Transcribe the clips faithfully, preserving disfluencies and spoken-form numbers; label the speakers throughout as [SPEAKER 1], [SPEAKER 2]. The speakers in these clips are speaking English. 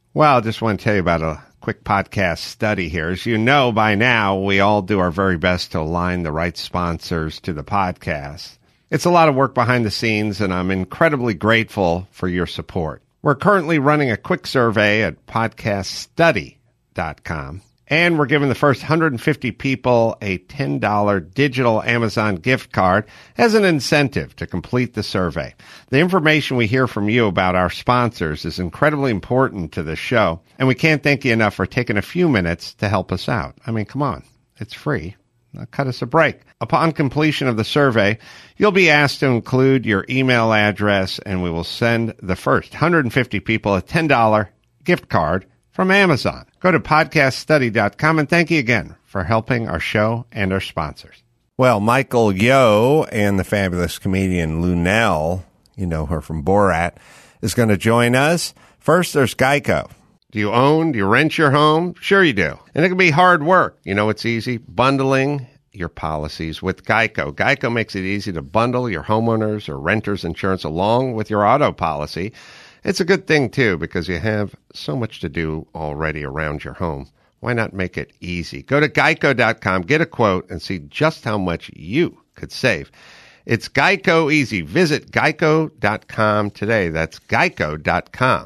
[SPEAKER 1] Well, I just want to tell you about a quick podcast study here. As you know by now, we all do our very best to align the right sponsors to the podcast. It's a lot of work behind the scenes, and I'm incredibly grateful for your support. We're currently running a quick survey at podcast study dot com, and we're giving the first one hundred fifty people a ten dollars digital Amazon gift card as an incentive to complete the survey. The information we hear from you about our sponsors is incredibly important to the show, and we can't thank you enough for taking a few minutes to help us out. I mean, come on, it's free. Now cut us a break. Upon completion of the survey, you'll be asked to include your email address, and we will send the first one hundred fifty people a ten dollars gift card from Amazon. Go to podcast study dot com, and thank you again for helping our show and our sponsors. Well, Michael Yo and the fabulous comedian Luenell, you know her from Borat, is going to join us. First, there's Geico. Do you own? Do you rent your home? Sure you do. And it can be hard work. You know it's easy? Bundling your policies with Geico. Geico makes it easy to bundle your homeowners or renters insurance along with your auto policy. It's a good thing, too, because you have so much to do already around your home. Why not make it easy? Go to geico dot com, get a quote, and see just how much you could save. It's Geico easy. Visit geico dot com today. That's geico dot com.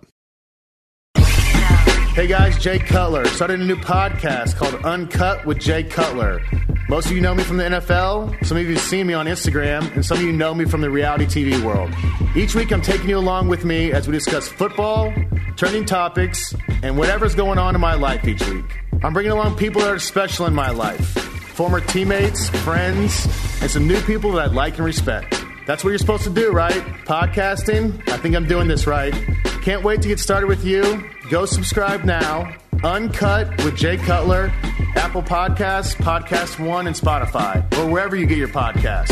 [SPEAKER 2] Hey guys, Jay Cutler. Started a new podcast called Uncut with Jay Cutler. Most of you know me from the N F L. Some of you have seen me on Instagram, and some of you know me from the reality T V world. Each week I'm taking you along with me as we discuss football, trending topics, and whatever's going on in my life each week. I'm bringing along people that are special in my life. Former teammates, friends, and some new people that I like and respect. That's what you're supposed to do, right? Podcasting. I think I'm doing this right. Can't wait to get started with you. Go subscribe now. Uncut with Jay Cutler, Apple Podcasts, Podcast One, and Spotify, or wherever you get your podcasts.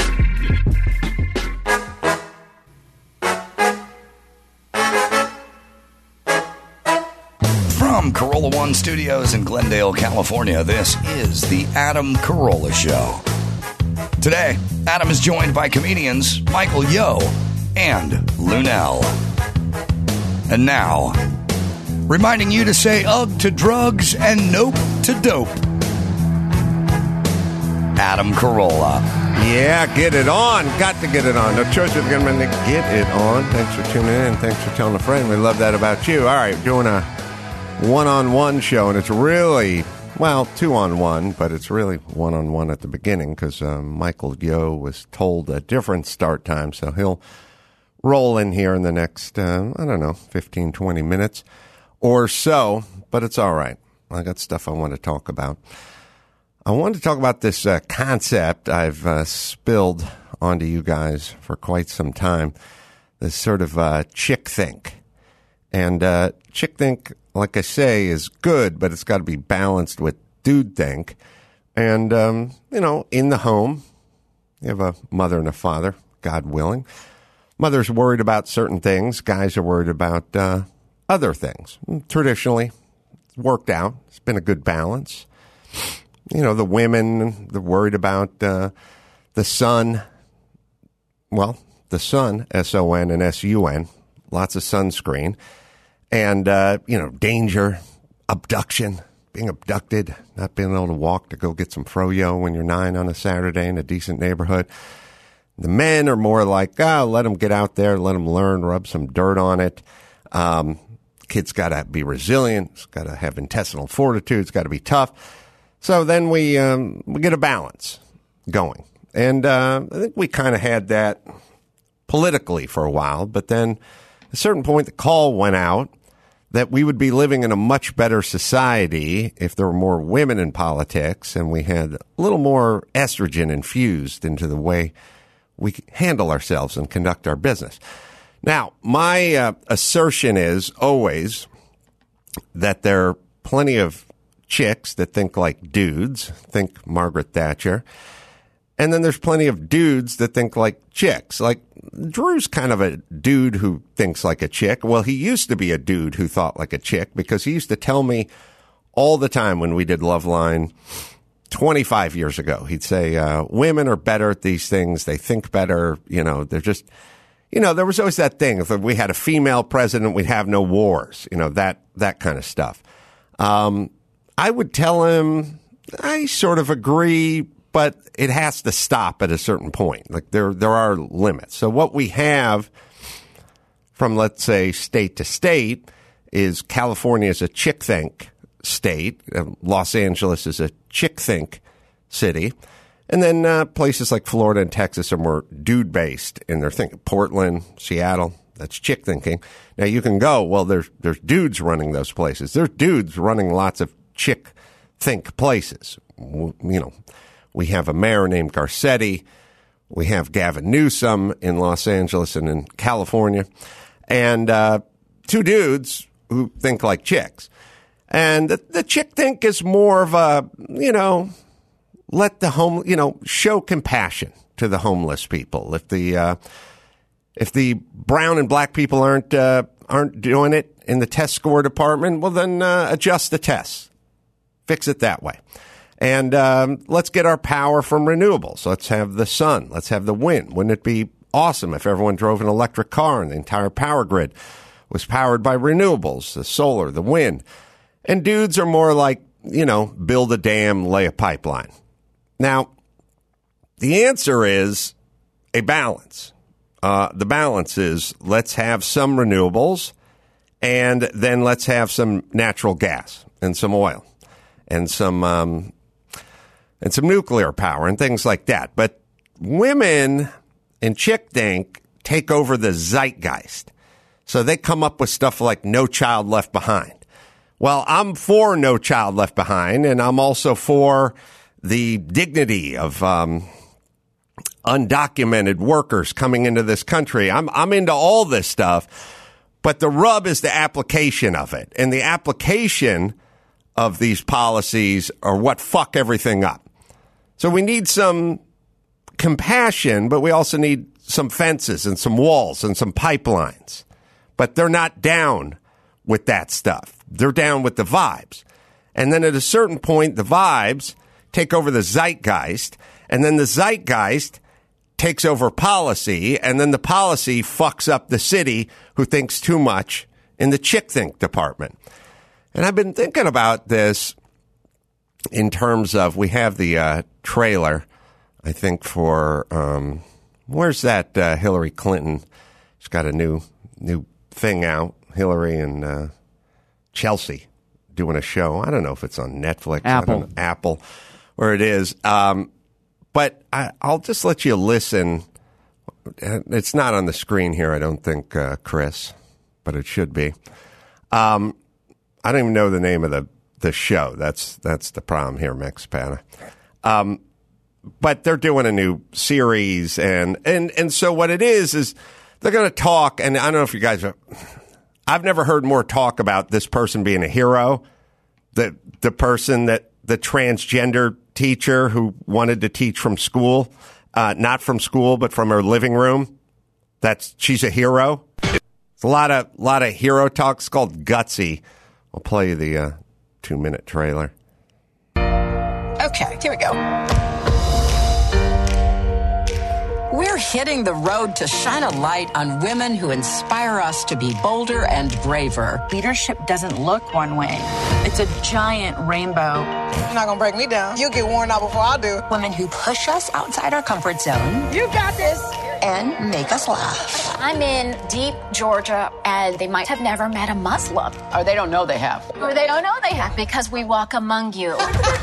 [SPEAKER 3] From Carolla One Studios in Glendale, California, this is The Adam Carolla Show. Today, Adam is joined by comedians Michael Yo and Luenell. And now, reminding you to say ugh to drugs and nope to dope, Adam Carolla.
[SPEAKER 1] Yeah, get it on. Got to get it on. No choice of getting to get it on. Thanks for tuning in. Thanks for telling a friend. We love that about you. All right, doing a one-on-one show, and it's really, well, two-on-one, but it's really one-on-one at the beginning because uh, Michael Yo was told a different start time, so he'll roll in here in the next, uh, I don't know, fifteen, twenty minutes or so, but it's all right. I got stuff I want to talk about. I wanted to talk about this uh, concept I've uh, spilled onto you guys for quite some time, this sort of uh, chick think. And uh, chick think, like I say, is good, but it's got to be balanced with dude think. And, um, you know, in the home, you have a mother and a father, God willing. Mother's worried about certain things. Guys are worried about uh, other things. Traditionally, it's worked out. It's been a good balance. You know, the women, they're worried about uh, the sun. Well, the sun, S O N and S U N. Lots of sunscreen. And, uh, you know, danger, abduction, being abducted, not being able to walk to go get some froyo when you're nine on a Saturday in a decent neighborhood. The men are more like, oh, let them get out there, let them learn, rub some dirt on it. Um, kids got to be resilient, it's got to have intestinal fortitude, it's got to be tough. So then we um, we get a balance going. And uh, I think we kind of had that politically for a while, but then at a certain point the call went out that we would be living in a much better society if there were more women in politics and we had a little more estrogen infused into the way we handle ourselves and conduct our business. Now, my uh, assertion is always that there are plenty of chicks that think like dudes, think Margaret Thatcher, and then there's plenty of dudes that think like chicks. Like, Drew's kind of a dude who thinks like a chick. Well, he used to be a dude who thought like a chick because he used to tell me all the time when we did Loveline twenty-five years ago. He'd say, uh, women are better at these things. They think better. You know, they're just, you know, there was always that thing. If we had a female president, we'd have no wars, you know, that, that kind of stuff. Um, I would tell him, I sort of agree, but it has to stop at a certain point. Like there, there are limits. So what we have from, let's say, state to state is California is a chick-think state. Uh, Los Angeles is a chick-think city. And then uh, places like Florida and Texas are more dude-based in their thinking. Portland, Seattle, that's chick thinking. Now you can go, well, there's there's dudes running those places. There's dudes running lots of chick think places. You know, we have a mayor named Garcetti. We have Gavin Newsom in Los Angeles and in California. And uh, two dudes who think like chicks. And the, the chick think is more of a, you know, let the home, you know, show compassion to the homeless people. If the uh, if the brown and black people aren't uh, aren't doing it in the test score department, well, then uh, adjust the tests, fix it that way, and um, let's get our power from renewables. Let's have the sun. Let's have the wind. Wouldn't it be awesome if everyone drove an electric car and the entire power grid was powered by renewables, the solar, the wind? And dudes are more like, you know, build a dam, lay a pipeline. Now, the answer is a balance. Uh, the balance is let's have some renewables and then let's have some natural gas and some oil and some um, and some nuclear power and things like that. But women and chick think take over the zeitgeist. So they come up with stuff like No Child Left Behind. Well, I'm for No Child Left Behind, and I'm also for the dignity of um, undocumented workers coming into this country. I'm I'm into all this stuff, but the rub is the application of it. And the application of these policies are what fuck everything up. So we need some compassion, but we also need some fences and some walls and some pipelines. But they're not down with that stuff. They're down with the vibes. And then at a certain point, the vibes take over the zeitgeist, and then the zeitgeist takes over policy, and then the policy fucks up the city who thinks too much in the chick think department. And I've been thinking about this in terms of, we have the uh, trailer, I think, for, um, where's that uh, Hillary Clinton? She's got a new new thing out, Hillary and uh, Chelsea doing a show. I don't know if it's on Netflix.
[SPEAKER 4] Apple.
[SPEAKER 1] I don't know, Apple, where it is. Um, but I, I'll just let you listen. It's not on the screen here, I don't think, uh, Chris, but it should be. Um, I don't even know the name of the, the show. That's that's the problem here, Max Pana. Um, but they're doing a new series, and, and, and so what it is is they're going to talk, and I don't know if you guys are, I've never heard more talk about this person being a hero, the the person that, the transgender teacher who wanted to teach from school, uh, not from school, but from her living room. That's, she's a hero. It's a lot of, lot of hero talk. It's called Gutsy. I'll play you the uh, two-minute trailer.
[SPEAKER 5] Okay, here we go. We're hitting the road to shine a light on women who inspire us to be bolder and braver.
[SPEAKER 6] Leadership doesn't look one way. It's a giant rainbow.
[SPEAKER 7] You're not going to break me down. You'll get worn out before I do.
[SPEAKER 5] Women who push us outside our comfort zone.
[SPEAKER 7] You got this.
[SPEAKER 5] And make us laugh.
[SPEAKER 8] I'm in deep Georgia, and they might have never met a Muslim.
[SPEAKER 5] Or they don't know they have.
[SPEAKER 8] Or they don't know they have, because we walk among you.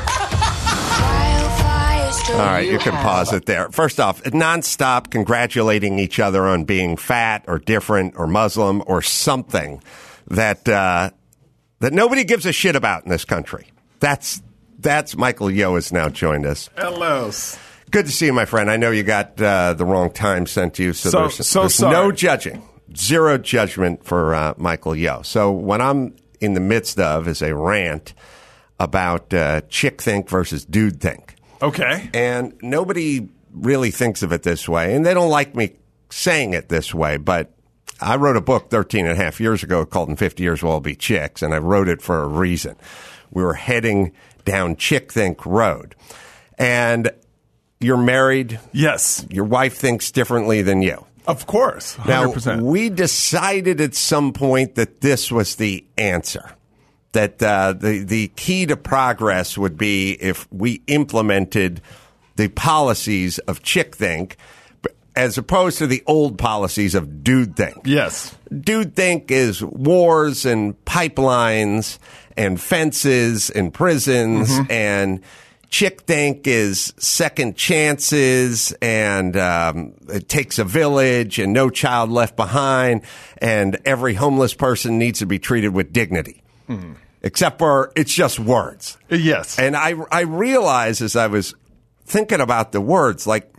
[SPEAKER 1] All right, you can pause it there. First off, nonstop congratulating each other on being fat or different or Muslim or something that uh, that nobody gives a shit about in this country. That's that's Michael Yo has now joined us.
[SPEAKER 9] Hello.
[SPEAKER 1] Good to see you, my friend. I know you got uh, the wrong time sent to you, so,
[SPEAKER 9] So-
[SPEAKER 1] there's,
[SPEAKER 9] so
[SPEAKER 1] there's
[SPEAKER 9] sorry.
[SPEAKER 1] no judging, zero judgment for uh, Michael Yo. So what I'm in the midst of is a rant about uh, chick think versus dude think.
[SPEAKER 9] Okay.
[SPEAKER 1] And nobody really thinks of it this way, and they don't like me saying it this way, but I wrote a book thirteen and a half years ago called In fifty years We'll All Be Chicks, and I wrote it for a reason. We were heading down Chick Think Road. And you're married.
[SPEAKER 9] Yes.
[SPEAKER 1] Your wife thinks differently than you.
[SPEAKER 4] Of course, one hundred percent.
[SPEAKER 1] Now, we decided at some point that this was the answer, that uh, the, the key to progress would be if we implemented the policies of Chick Think as opposed to the old policies of Dude Think.
[SPEAKER 4] Yes.
[SPEAKER 1] Dude Think is wars and pipelines and fences and prisons, mm-hmm. and Chick Think is second chances and um, it takes a village and no child left behind, and every homeless person needs to be treated with dignity. Mm. Except for it's just words.
[SPEAKER 4] Yes.
[SPEAKER 1] And I, I realized as I was thinking about the words, like,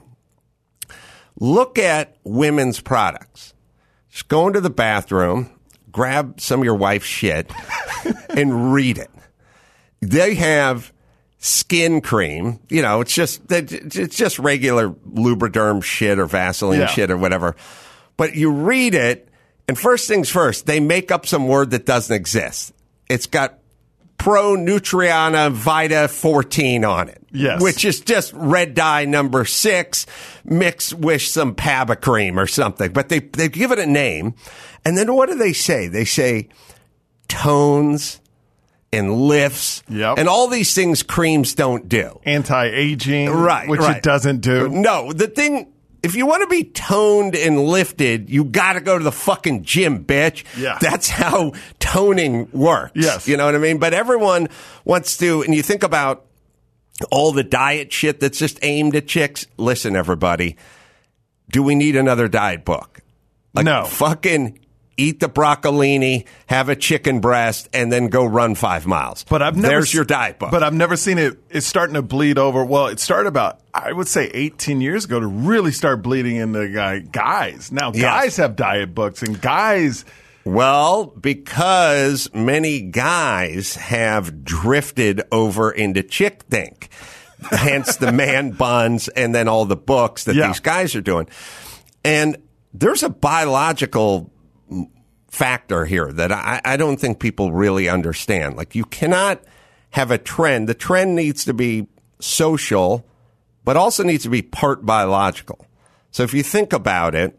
[SPEAKER 1] look at women's products. Just go into the bathroom, grab some of your wife's shit, and read it. They have skin cream. You know, it's just it's just regular Lubriderm shit or Vaseline
[SPEAKER 4] yeah.
[SPEAKER 1] shit or whatever. But you read it, and first things first, they make up some word that doesn't exist. It's got Pro Nutriana Vita fourteen on it.
[SPEAKER 4] Yes.
[SPEAKER 1] Which is just red dye number six mixed with some Paba cream or something. But they, they give it a name. And then what do they say? They say tones and lifts.
[SPEAKER 4] Yep.
[SPEAKER 1] And all these things creams don't do.
[SPEAKER 4] Anti-aging.
[SPEAKER 1] Right.
[SPEAKER 4] Which
[SPEAKER 1] right.
[SPEAKER 4] it doesn't do.
[SPEAKER 1] No. The thing, if you want to be toned and lifted, you got to go to the fucking gym, bitch.
[SPEAKER 4] Yeah.
[SPEAKER 1] That's how toning works.
[SPEAKER 4] Yes.
[SPEAKER 1] You know what I mean? But everyone wants to, and you think about all the diet shit that's just aimed at chicks. Listen, everybody, do we need another diet book? Like,
[SPEAKER 4] no.
[SPEAKER 1] Fucking eat the broccolini, have a chicken breast, and then go run five miles.
[SPEAKER 4] But I've never
[SPEAKER 1] There's
[SPEAKER 4] se-
[SPEAKER 1] your diet book.
[SPEAKER 4] But I've never seen it. It's starting to bleed over. Well, it started about, I would say, eighteen years ago to really start bleeding into guy, guys. Now,
[SPEAKER 1] Yes.
[SPEAKER 4] guys have diet books, and guys.
[SPEAKER 1] Well, because many guys have drifted over into Chick Think, hence the man buns and then all the books that
[SPEAKER 4] Yeah.
[SPEAKER 1] these guys are doing. And there's a biological factor here that I, I don't think people really understand. Like, you cannot have a trend. The trend needs to be social, but also needs to be part biological. So if you think about it,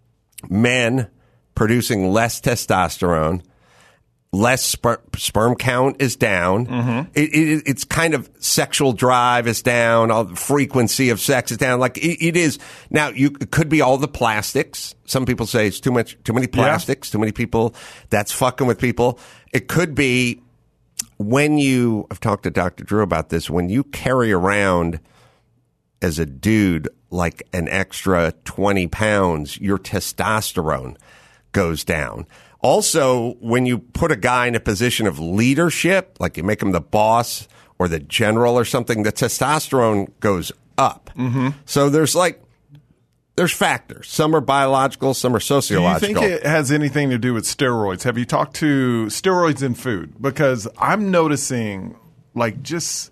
[SPEAKER 1] men producing less testosterone, less sper- sperm count is down. Mm-hmm. It, it, it's kind of sexual drive is down. All the frequency of sex is down. Like it, it is now. You it could be all the plastics. Some people say it's too much, too many plastics, yeah. too many people. That's fucking with people. It could be when you. I've talked to Doctor Drew about this. When you carry around as a dude like an extra twenty pounds, your testosterone goes down. Also, when you put a guy in a position of leadership, like you make him the boss or the general or something, the testosterone goes up. Mm-hmm. So there's like, there's factors. Some are biological, some are sociological.
[SPEAKER 4] Do you think it has anything to do with steroids? Have you talked to steroids in food? Because I'm noticing like just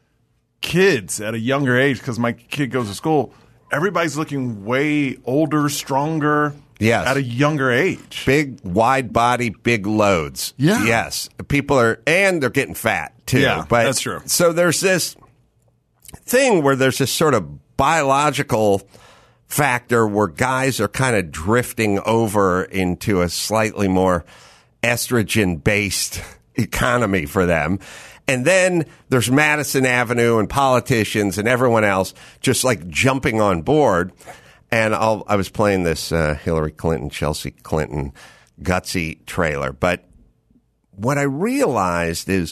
[SPEAKER 4] kids at a younger age, because my kid goes to school, everybody's looking way older, stronger.
[SPEAKER 1] Yes.
[SPEAKER 4] At a younger age.
[SPEAKER 1] Big, wide body, big loads.
[SPEAKER 4] Yeah.
[SPEAKER 1] Yes. People are, and they're getting fat too.
[SPEAKER 4] Yeah,
[SPEAKER 1] but,
[SPEAKER 4] that's true.
[SPEAKER 1] So there's this thing where there's this sort of biological factor where guys are kind of drifting over into a slightly more estrogen based economy for them. And then there's Madison Avenue and politicians and everyone else just like jumping on board. And I'll, I was playing this uh, Hillary Clinton, Chelsea Clinton gutsy trailer. But what I realized is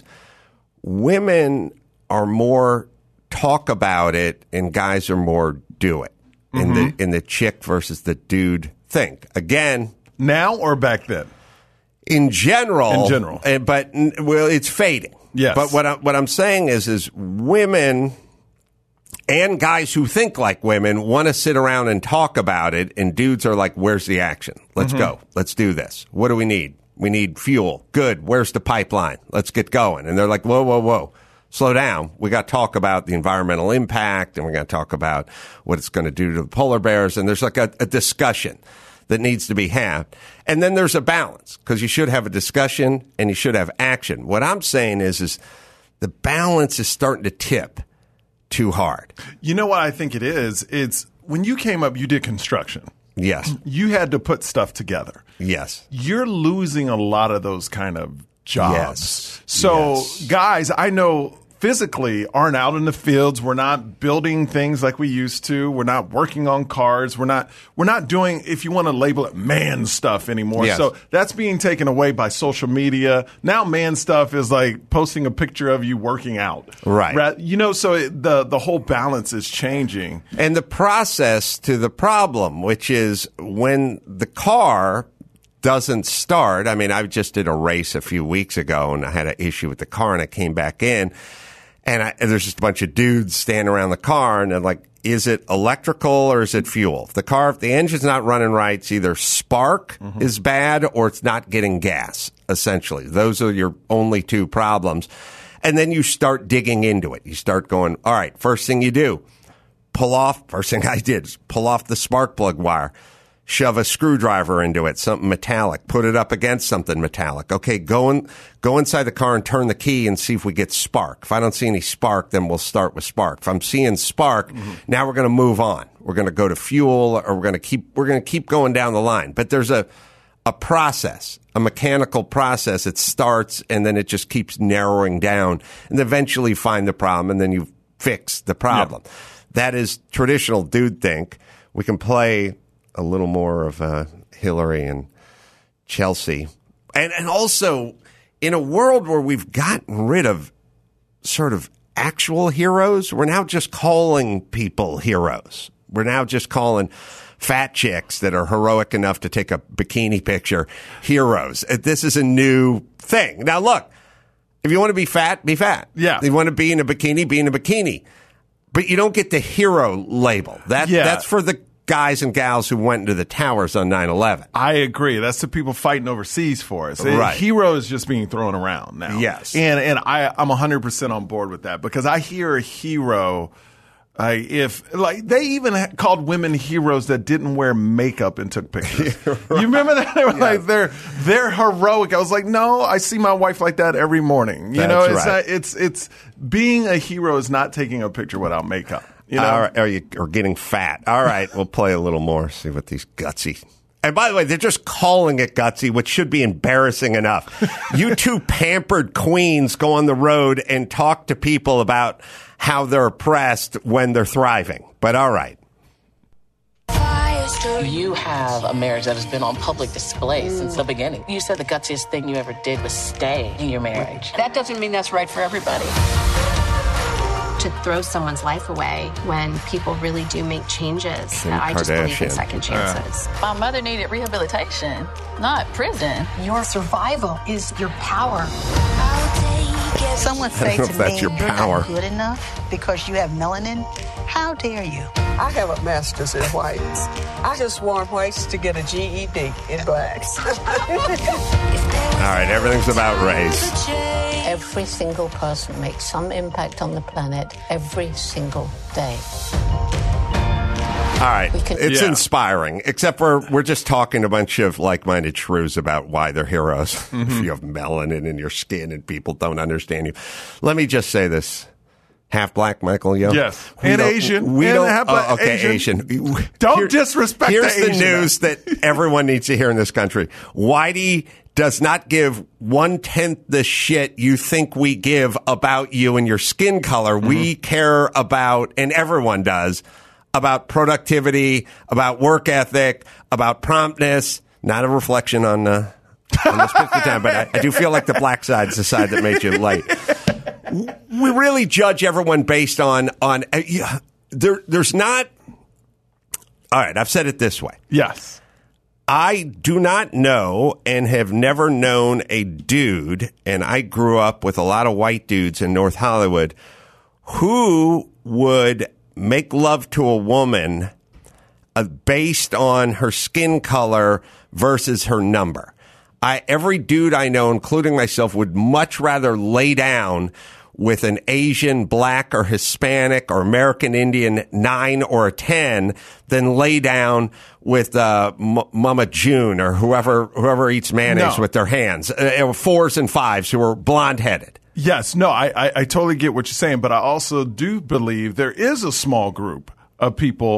[SPEAKER 1] women are more talk about it and guys are more do it mm-hmm. in the in the chick versus the dude think. Again.
[SPEAKER 4] Now or back then?
[SPEAKER 1] In general.
[SPEAKER 4] In general.
[SPEAKER 1] Uh, but, well, it's fading.
[SPEAKER 4] Yes.
[SPEAKER 1] But what, I, what I'm saying is, is women and guys who think like women want to sit around and talk about it, and dudes are like, where's the action? Let's mm-hmm. go. Let's do this. What do we need? We need fuel. Good. Where's the pipeline? Let's get going. And they're like, whoa, whoa, whoa. Slow down. We got to talk about the environmental impact, and we got to talk about what it's going to do to the polar bears. And there's like a, a discussion that needs to be had. And then there's a balance, because you should have a discussion and you should have action. What I'm saying is, is the balance is starting to tip too hard.
[SPEAKER 4] You know what I think it is? It's when you came up, you did construction.
[SPEAKER 1] Yes.
[SPEAKER 4] You had to put stuff together.
[SPEAKER 1] Yes.
[SPEAKER 4] You're losing a lot of those kind of jobs.
[SPEAKER 1] Yes.
[SPEAKER 4] So,
[SPEAKER 1] Yes.
[SPEAKER 4] guys, I know physically aren't out in the fields. We're not building things like we used to. We're not working on cars. We're not we're not doing, if you want to label it, man stuff anymore.
[SPEAKER 1] Yes.
[SPEAKER 4] So that's being taken away by social media. Now man stuff is like posting a picture of you working out.
[SPEAKER 1] Right.
[SPEAKER 4] Ra- You know, so it, the the whole balance is changing.
[SPEAKER 1] And the process to the problem, which is when the car doesn't start. I mean, I just did a race a few weeks ago and I had an issue with the car and I came back in and, I, and there's just a bunch of dudes standing around the car and they're like, is it electrical or is it fuel? If the car, if the engine's not running right, it's either spark mm-hmm. is bad or it's not getting gas, essentially. Those are your only two problems. And then you start digging into it. You start going, all right, first thing you do, pull off, first thing I did is pull off the spark plug wire. Shove a screwdriver into it, something metallic. Put it up against something metallic. Okay, go in, go inside the car and turn the key and see if we get spark. If I don't see any spark, then we'll start with spark. If I'm seeing spark, mm-hmm. now we're going to move on. We're going to go to fuel, or we're going to keep we're going to keep going down the line. But there's a a process, a mechanical process. It starts and then it just keeps narrowing down, and eventually find the problem, and then you fix the problem. Yeah. That is traditional dude think. We can play a little more of uh, Hillary and Chelsea. And and also, in a world where we've gotten rid of sort of actual heroes, we're now just calling people heroes. We're now just calling fat chicks that are heroic enough to take a bikini picture heroes. This is a new thing. Now, look, if you want to be fat, be fat.
[SPEAKER 4] Yeah.
[SPEAKER 1] If you want to be in a bikini, be in a bikini. But you don't get the hero label. That
[SPEAKER 4] yeah.
[SPEAKER 1] That's for the guys and gals who went into the towers on nine eleven.
[SPEAKER 4] I agree. That's the people fighting overseas for us.
[SPEAKER 1] Right.
[SPEAKER 4] Hero is just being thrown around now.
[SPEAKER 1] Yes.
[SPEAKER 4] And and I, I'm one hundred percent on board with that, because I hear a hero, uh, if, like, they even ha- called women heroes that didn't wear makeup and took pictures. Right. You remember that? They were yes. like, they're, they're heroic. I was like, no, I see my wife like that every morning. You
[SPEAKER 1] That's
[SPEAKER 4] know, it's,
[SPEAKER 1] right.
[SPEAKER 4] not, it's, it's, being a hero is not taking a picture without makeup. You know?
[SPEAKER 1] All right, or, you, or getting fat. All right, we'll play a little more, see what these gutsy. And by the way, they're just calling it gutsy, which should be embarrassing enough. You two pampered queens go on the road and talk to people about how they're oppressed when they're thriving. But all right.
[SPEAKER 9] You have a marriage that has been on public display mm. since the beginning. You said the gutsiest thing you ever did was stay in your marriage. That doesn't mean that's right for everybody.
[SPEAKER 10] To throw someone's life away when people really do make changes.
[SPEAKER 1] Kim
[SPEAKER 10] I just believe in
[SPEAKER 1] Kardashian.
[SPEAKER 10] second chances.
[SPEAKER 6] My mother needed rehabilitation, not prison.
[SPEAKER 11] Your survival is your power.
[SPEAKER 12] Someone
[SPEAKER 1] I don't
[SPEAKER 12] say
[SPEAKER 1] know
[SPEAKER 12] to
[SPEAKER 1] if that's
[SPEAKER 12] me,
[SPEAKER 1] your
[SPEAKER 12] you're
[SPEAKER 1] power.
[SPEAKER 12] not good enough because you have melanin. How dare you?
[SPEAKER 13] I have a master's in whites. I just want whites to get a G E D in blacks.
[SPEAKER 1] All right, everything's about race.
[SPEAKER 14] Every single person makes some impact on the planet every single day.
[SPEAKER 1] All right,
[SPEAKER 14] can-
[SPEAKER 1] it's
[SPEAKER 4] Yeah.
[SPEAKER 1] inspiring, except for we're just talking a bunch of like-minded shrews about why they're heroes.
[SPEAKER 4] Mm-hmm.
[SPEAKER 1] If you have melanin in your skin and people don't understand you. Let me just say this. Half black, Michael Yo.
[SPEAKER 4] Yes.
[SPEAKER 1] We
[SPEAKER 4] And
[SPEAKER 1] don't-
[SPEAKER 4] Asian.
[SPEAKER 1] We
[SPEAKER 4] And
[SPEAKER 1] don't.
[SPEAKER 4] half black-
[SPEAKER 1] oh, okay,
[SPEAKER 4] Asian.
[SPEAKER 1] Asian.
[SPEAKER 4] Don't
[SPEAKER 1] Here-
[SPEAKER 4] disrespect the
[SPEAKER 1] Here's the,
[SPEAKER 4] Asian.
[SPEAKER 1] news that everyone needs to hear in this country. Whitey does not give one-tenth the shit you think we give about you and your skin color. Mm-hmm. We care about, and everyone does, about productivity, about work ethic, about promptness. Not a reflection on, uh, on this fifty time, but I, I do feel like the black side's the side that made you late. We really judge everyone based on on uh, yeah, there. There's not. All right, I've said it this way.
[SPEAKER 4] Yes.
[SPEAKER 1] I do not know and have never known a dude, and I grew up with a lot of white dudes in North Hollywood, who would make love to a woman uh, based on her skin color versus her number. I, every dude I know, including myself, would much rather lay down with an Asian, black, or Hispanic, or American Indian nine or a ten than lay down with uh, M- Mama June or whoever whoever eats mayonnaise
[SPEAKER 4] No.
[SPEAKER 1] with their hands, uh, fours and fives who are blonde-headed.
[SPEAKER 4] Yes, no, I, I, I totally get what you're saying, but I also do believe there is a small group of people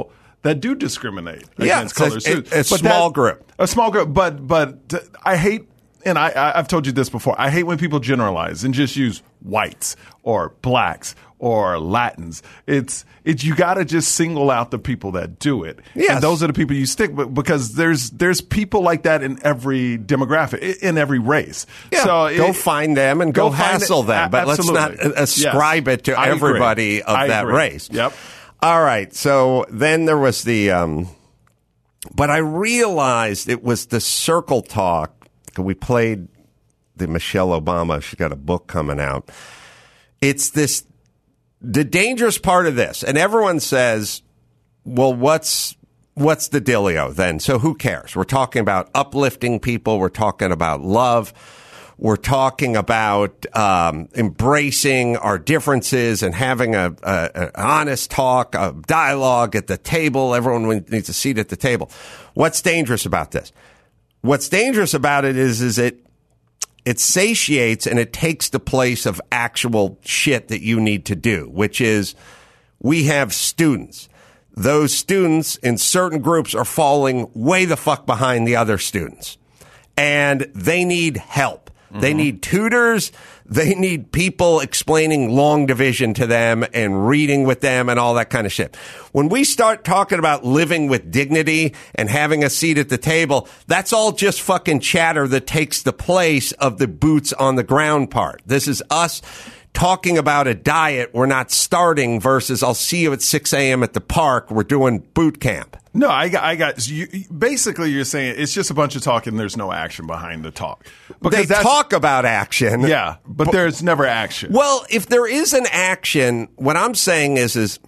[SPEAKER 4] that do discriminate
[SPEAKER 1] Yeah,
[SPEAKER 4] against
[SPEAKER 1] it's a-
[SPEAKER 4] color suits.
[SPEAKER 1] a- a
[SPEAKER 4] But
[SPEAKER 1] small
[SPEAKER 4] that-
[SPEAKER 1] group.
[SPEAKER 4] A small group. But but t- I hate, and I, I, I've told you this before, I hate when people generalize and just use whites or blacks or Latins. It's it's you got to just single out the people that do it.
[SPEAKER 1] Yes.
[SPEAKER 4] And those are the people you stick with, because there's there's people like that in every demographic, i- in every race.
[SPEAKER 1] Yeah,
[SPEAKER 4] So
[SPEAKER 1] go
[SPEAKER 4] it-
[SPEAKER 1] find them and go,
[SPEAKER 4] go find
[SPEAKER 1] hassle
[SPEAKER 4] it.
[SPEAKER 1] them,
[SPEAKER 4] A-
[SPEAKER 1] but let's not
[SPEAKER 4] absolutely.
[SPEAKER 1] ascribe
[SPEAKER 4] Yes.
[SPEAKER 1] it to
[SPEAKER 4] I agree.
[SPEAKER 1] everybody of
[SPEAKER 4] I
[SPEAKER 1] that
[SPEAKER 4] agree.
[SPEAKER 1] race.
[SPEAKER 4] Yep.
[SPEAKER 1] All right, so then there was the, um, but I realized it was the circle talk. We played the Michelle Obama. She's got a book coming out. It's this, the dangerous part of this, and everyone says, well, what's, what's the dealio then? So who cares? We're talking about uplifting people. We're talking about love. We're talking about um, embracing our differences and having a, a, an honest talk, a dialogue at the table. Everyone needs a seat at the table. What's dangerous about this? What's dangerous about it is, is it it satiates and it takes the place of actual shit that you need to do, which is we have students. Those students in certain groups are falling way the fuck behind the other students, and they need help. They need tutors. They need people explaining long division to them and reading with them and all that kind of shit. When we start talking about living with dignity and having a seat at the table, that's all just fucking chatter that takes the place of the boots on the ground part. This is us talking about a diet we're not starting versus I'll see you at six a.m. at the park. We're doing boot camp.
[SPEAKER 4] No, I got, I got, so you, basically you're saying it's just a bunch of talk and there's no action behind the talk.
[SPEAKER 1] They
[SPEAKER 4] that's-
[SPEAKER 1] talk about action.
[SPEAKER 4] Yeah, but there's never action.
[SPEAKER 1] Well, if there is an action, what I'm saying is, is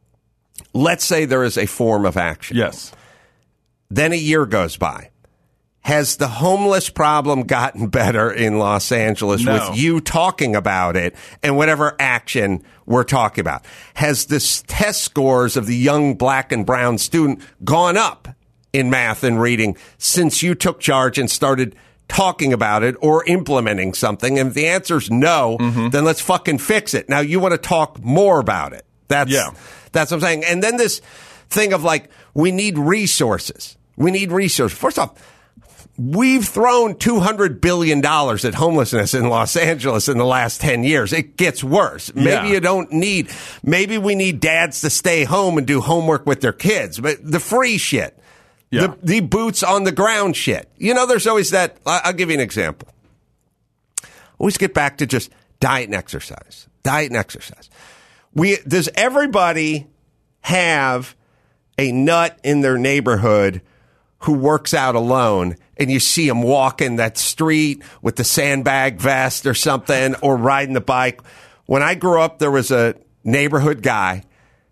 [SPEAKER 1] let's say there is a form of action.
[SPEAKER 4] Yes.
[SPEAKER 1] Then a year goes by. Has the homeless problem gotten better in Los Angeles
[SPEAKER 4] No.
[SPEAKER 1] with you talking about it and whatever action we're talking about? Has the s- test scores of the young black and brown student gone up in math and reading since you took charge and started talking about it or implementing something? And if the answer is no, then let's fucking fix it. Now, you want to talk more about it. That's,
[SPEAKER 4] Yeah.
[SPEAKER 1] that's what I'm saying. And then this thing of like, we need resources. We need resources. First off, we've thrown two hundred billion dollars at homelessness in Los Angeles in the last ten years. It gets worse. Maybe
[SPEAKER 4] Yeah.
[SPEAKER 1] you don't need, maybe we need dads to stay home and do homework with their kids, but the free shit,
[SPEAKER 4] Yeah.
[SPEAKER 1] the, the boots on the ground shit. You know, there's always that. I- I'll give you an example. Always get back to just diet and exercise. Diet and exercise. We, does everybody have a nut in their neighborhood who works out alone, and you see him walking that street with the sandbag vest or something, or riding the bike? When I grew up, there was a neighborhood guy,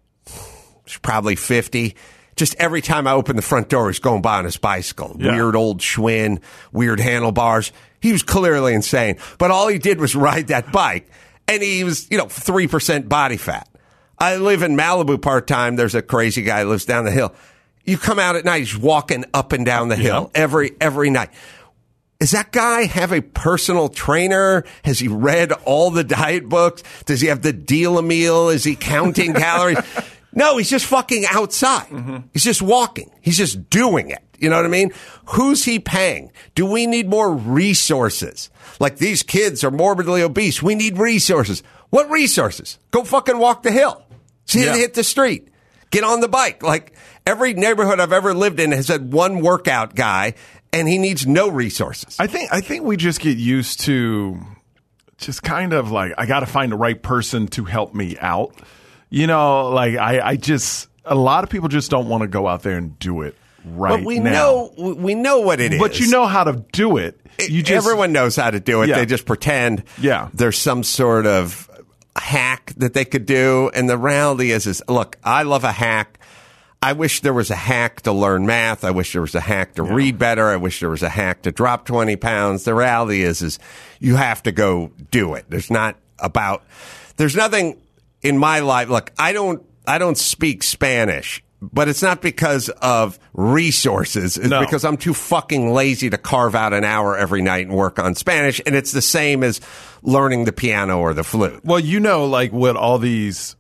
[SPEAKER 1] he's probably fifty. Just every time I opened the front door, he's going by on his bicycle.
[SPEAKER 4] Yeah.
[SPEAKER 1] Weird old Schwinn, weird handlebars. He was clearly insane, but all he did was ride that bike, and he was, you know, three percent body fat. I live in Malibu part-time. There's a crazy guy who lives down the hill. You come out at night, he's walking up and down the hill
[SPEAKER 4] Yeah.
[SPEAKER 1] every every night. Does that guy have a personal trainer? Has he read all the diet books? Does he have the deal a meal? Is he counting calories? No, he's just fucking outside.
[SPEAKER 4] Mm-hmm.
[SPEAKER 1] He's just walking. He's just doing it. You know what I mean? Who's he paying? Do we need more resources? Like, these kids are morbidly obese. We need resources. What resources? Go fucking walk the hill. See,
[SPEAKER 4] Yeah.
[SPEAKER 1] hit the street. Get on the bike. Like, every neighborhood I've ever lived in has had one workout guy, and he needs no resources.
[SPEAKER 4] I think I think we just get used to just kind of like, I got to find the right person to help me out. You know, like I, I just, a lot of people just don't want to go out there and do it right
[SPEAKER 1] But we
[SPEAKER 4] now.
[SPEAKER 1] know we know what it is.
[SPEAKER 4] But you know how to do it. You just,
[SPEAKER 1] Everyone knows how to do it.
[SPEAKER 4] Yeah.
[SPEAKER 1] They just pretend
[SPEAKER 4] Yeah.
[SPEAKER 1] there's some sort of hack that they could do. And the reality is, is look, I love a hack. I wish there was a hack to learn math. I wish there was a hack to
[SPEAKER 4] Yeah.
[SPEAKER 1] read better. I wish there was a hack to drop twenty pounds. The reality is, is you have to go do it. There's not about, there's nothing in my life. Look, I don't, I don't speak Spanish, but it's not because of resources. It's
[SPEAKER 4] No.
[SPEAKER 1] because I'm too fucking lazy to carve out an hour every night and work on Spanish. And it's the same as learning the piano or the flute.
[SPEAKER 4] well, you know, like what all these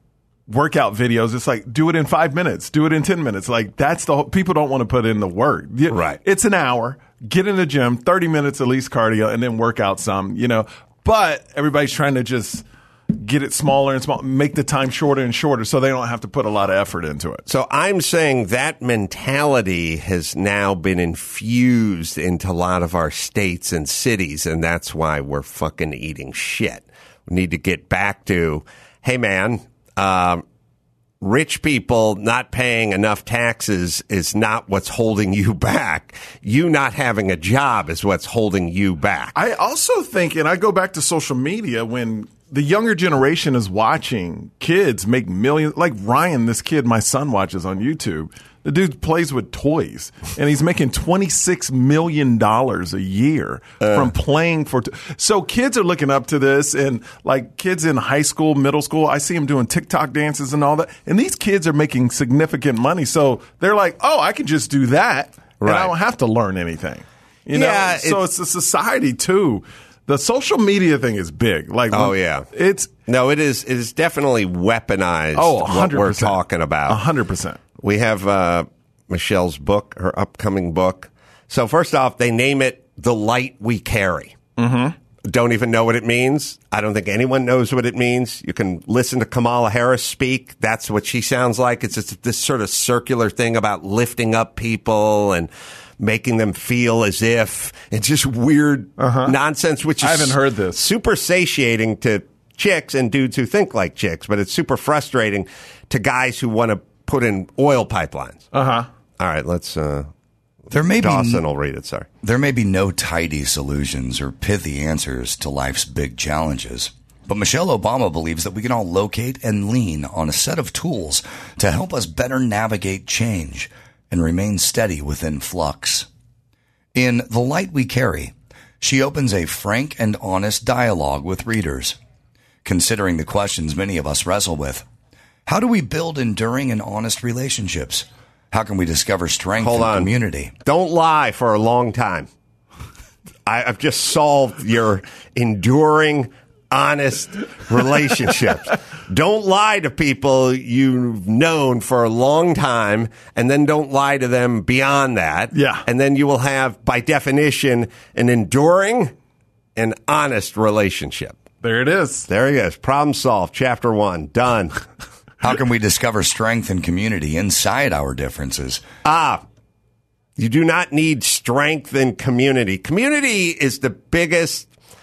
[SPEAKER 4] workout videos. It's like, do it in five minutes, do it in ten minutes. Like that's the whole, people don't want to put in the work.
[SPEAKER 1] Right.
[SPEAKER 4] It's an hour, get in the gym, thirty minutes at least cardio, and then work out some, you know, but everybody's trying to just get it smaller and smaller, make the time shorter and shorter so they don't have to put a lot of effort into it.
[SPEAKER 1] So I'm saying that mentality has now been infused into a lot of our states and cities, and that's why we're fucking eating shit. We need to get back to, hey, man, uh, rich people not paying enough taxes is not what's holding you back. You not having a job is what's holding you back.
[SPEAKER 4] I also think, and I go back to social media, when the younger generation is watching kids make millions, like Ryan, this kid my son watches on YouTube. The dude plays with toys, and he's making twenty-six million dollars a year uh. from playing for to- so kids are looking up to this, and like kids in high school, middle school, I see them doing TikTok dances and all that, and these kids are making significant money. So they're like, oh, I can just do that,
[SPEAKER 1] right.
[SPEAKER 4] and I don't have to learn anything. You
[SPEAKER 1] yeah,
[SPEAKER 4] know, so it's, it's a society too. The social media thing is big. Like,
[SPEAKER 1] oh yeah,
[SPEAKER 4] it's
[SPEAKER 1] no, it is. It is definitely weaponized.
[SPEAKER 4] Oh,
[SPEAKER 1] what we're talking about.
[SPEAKER 4] A hundred percent.
[SPEAKER 1] We have uh, Michelle's book, her upcoming book. So first off, they name it "The Light We Carry."
[SPEAKER 4] Mm-hmm.
[SPEAKER 1] Don't even know what it means. I don't think anyone knows what it means. You can listen to Kamala Harris speak. That's what she sounds like. It's just this sort of circular thing about lifting up people and making them feel as if it's just weird uh-huh. nonsense, which is
[SPEAKER 4] I haven't heard this.
[SPEAKER 1] Super satiating to chicks and dudes who think like chicks, but it's super frustrating to guys who want to put in oil pipelines.
[SPEAKER 4] Uh-huh.
[SPEAKER 1] All right, let's uh
[SPEAKER 3] there may
[SPEAKER 1] Dawson
[SPEAKER 3] be,
[SPEAKER 1] will read it, sorry.
[SPEAKER 3] There may be no tidy solutions or pithy answers to life's big challenges. But Michelle Obama believes that we can all locate and lean on a set of tools to help us better navigate change and remain steady within flux. In The Light We Carry, she opens a frank and honest dialogue with readers, considering the questions many of us wrestle with. How do we build enduring and honest relationships? How can we discover strength
[SPEAKER 1] Hold
[SPEAKER 3] in
[SPEAKER 1] on.
[SPEAKER 3] community?
[SPEAKER 1] Don't lie for a long time. I, I've just solved your enduring, honest relationships. Don't lie to people you've known for a long time, and then don't lie to them beyond that.
[SPEAKER 4] Yeah.
[SPEAKER 1] And then you will have, by definition, an enduring and honest relationship.
[SPEAKER 4] There it is.
[SPEAKER 1] There he is. Problem solved. Chapter one. Done.
[SPEAKER 3] How can we discover strength and community inside our differences?
[SPEAKER 1] Ah, you do not need strength in community. Community is the biggest,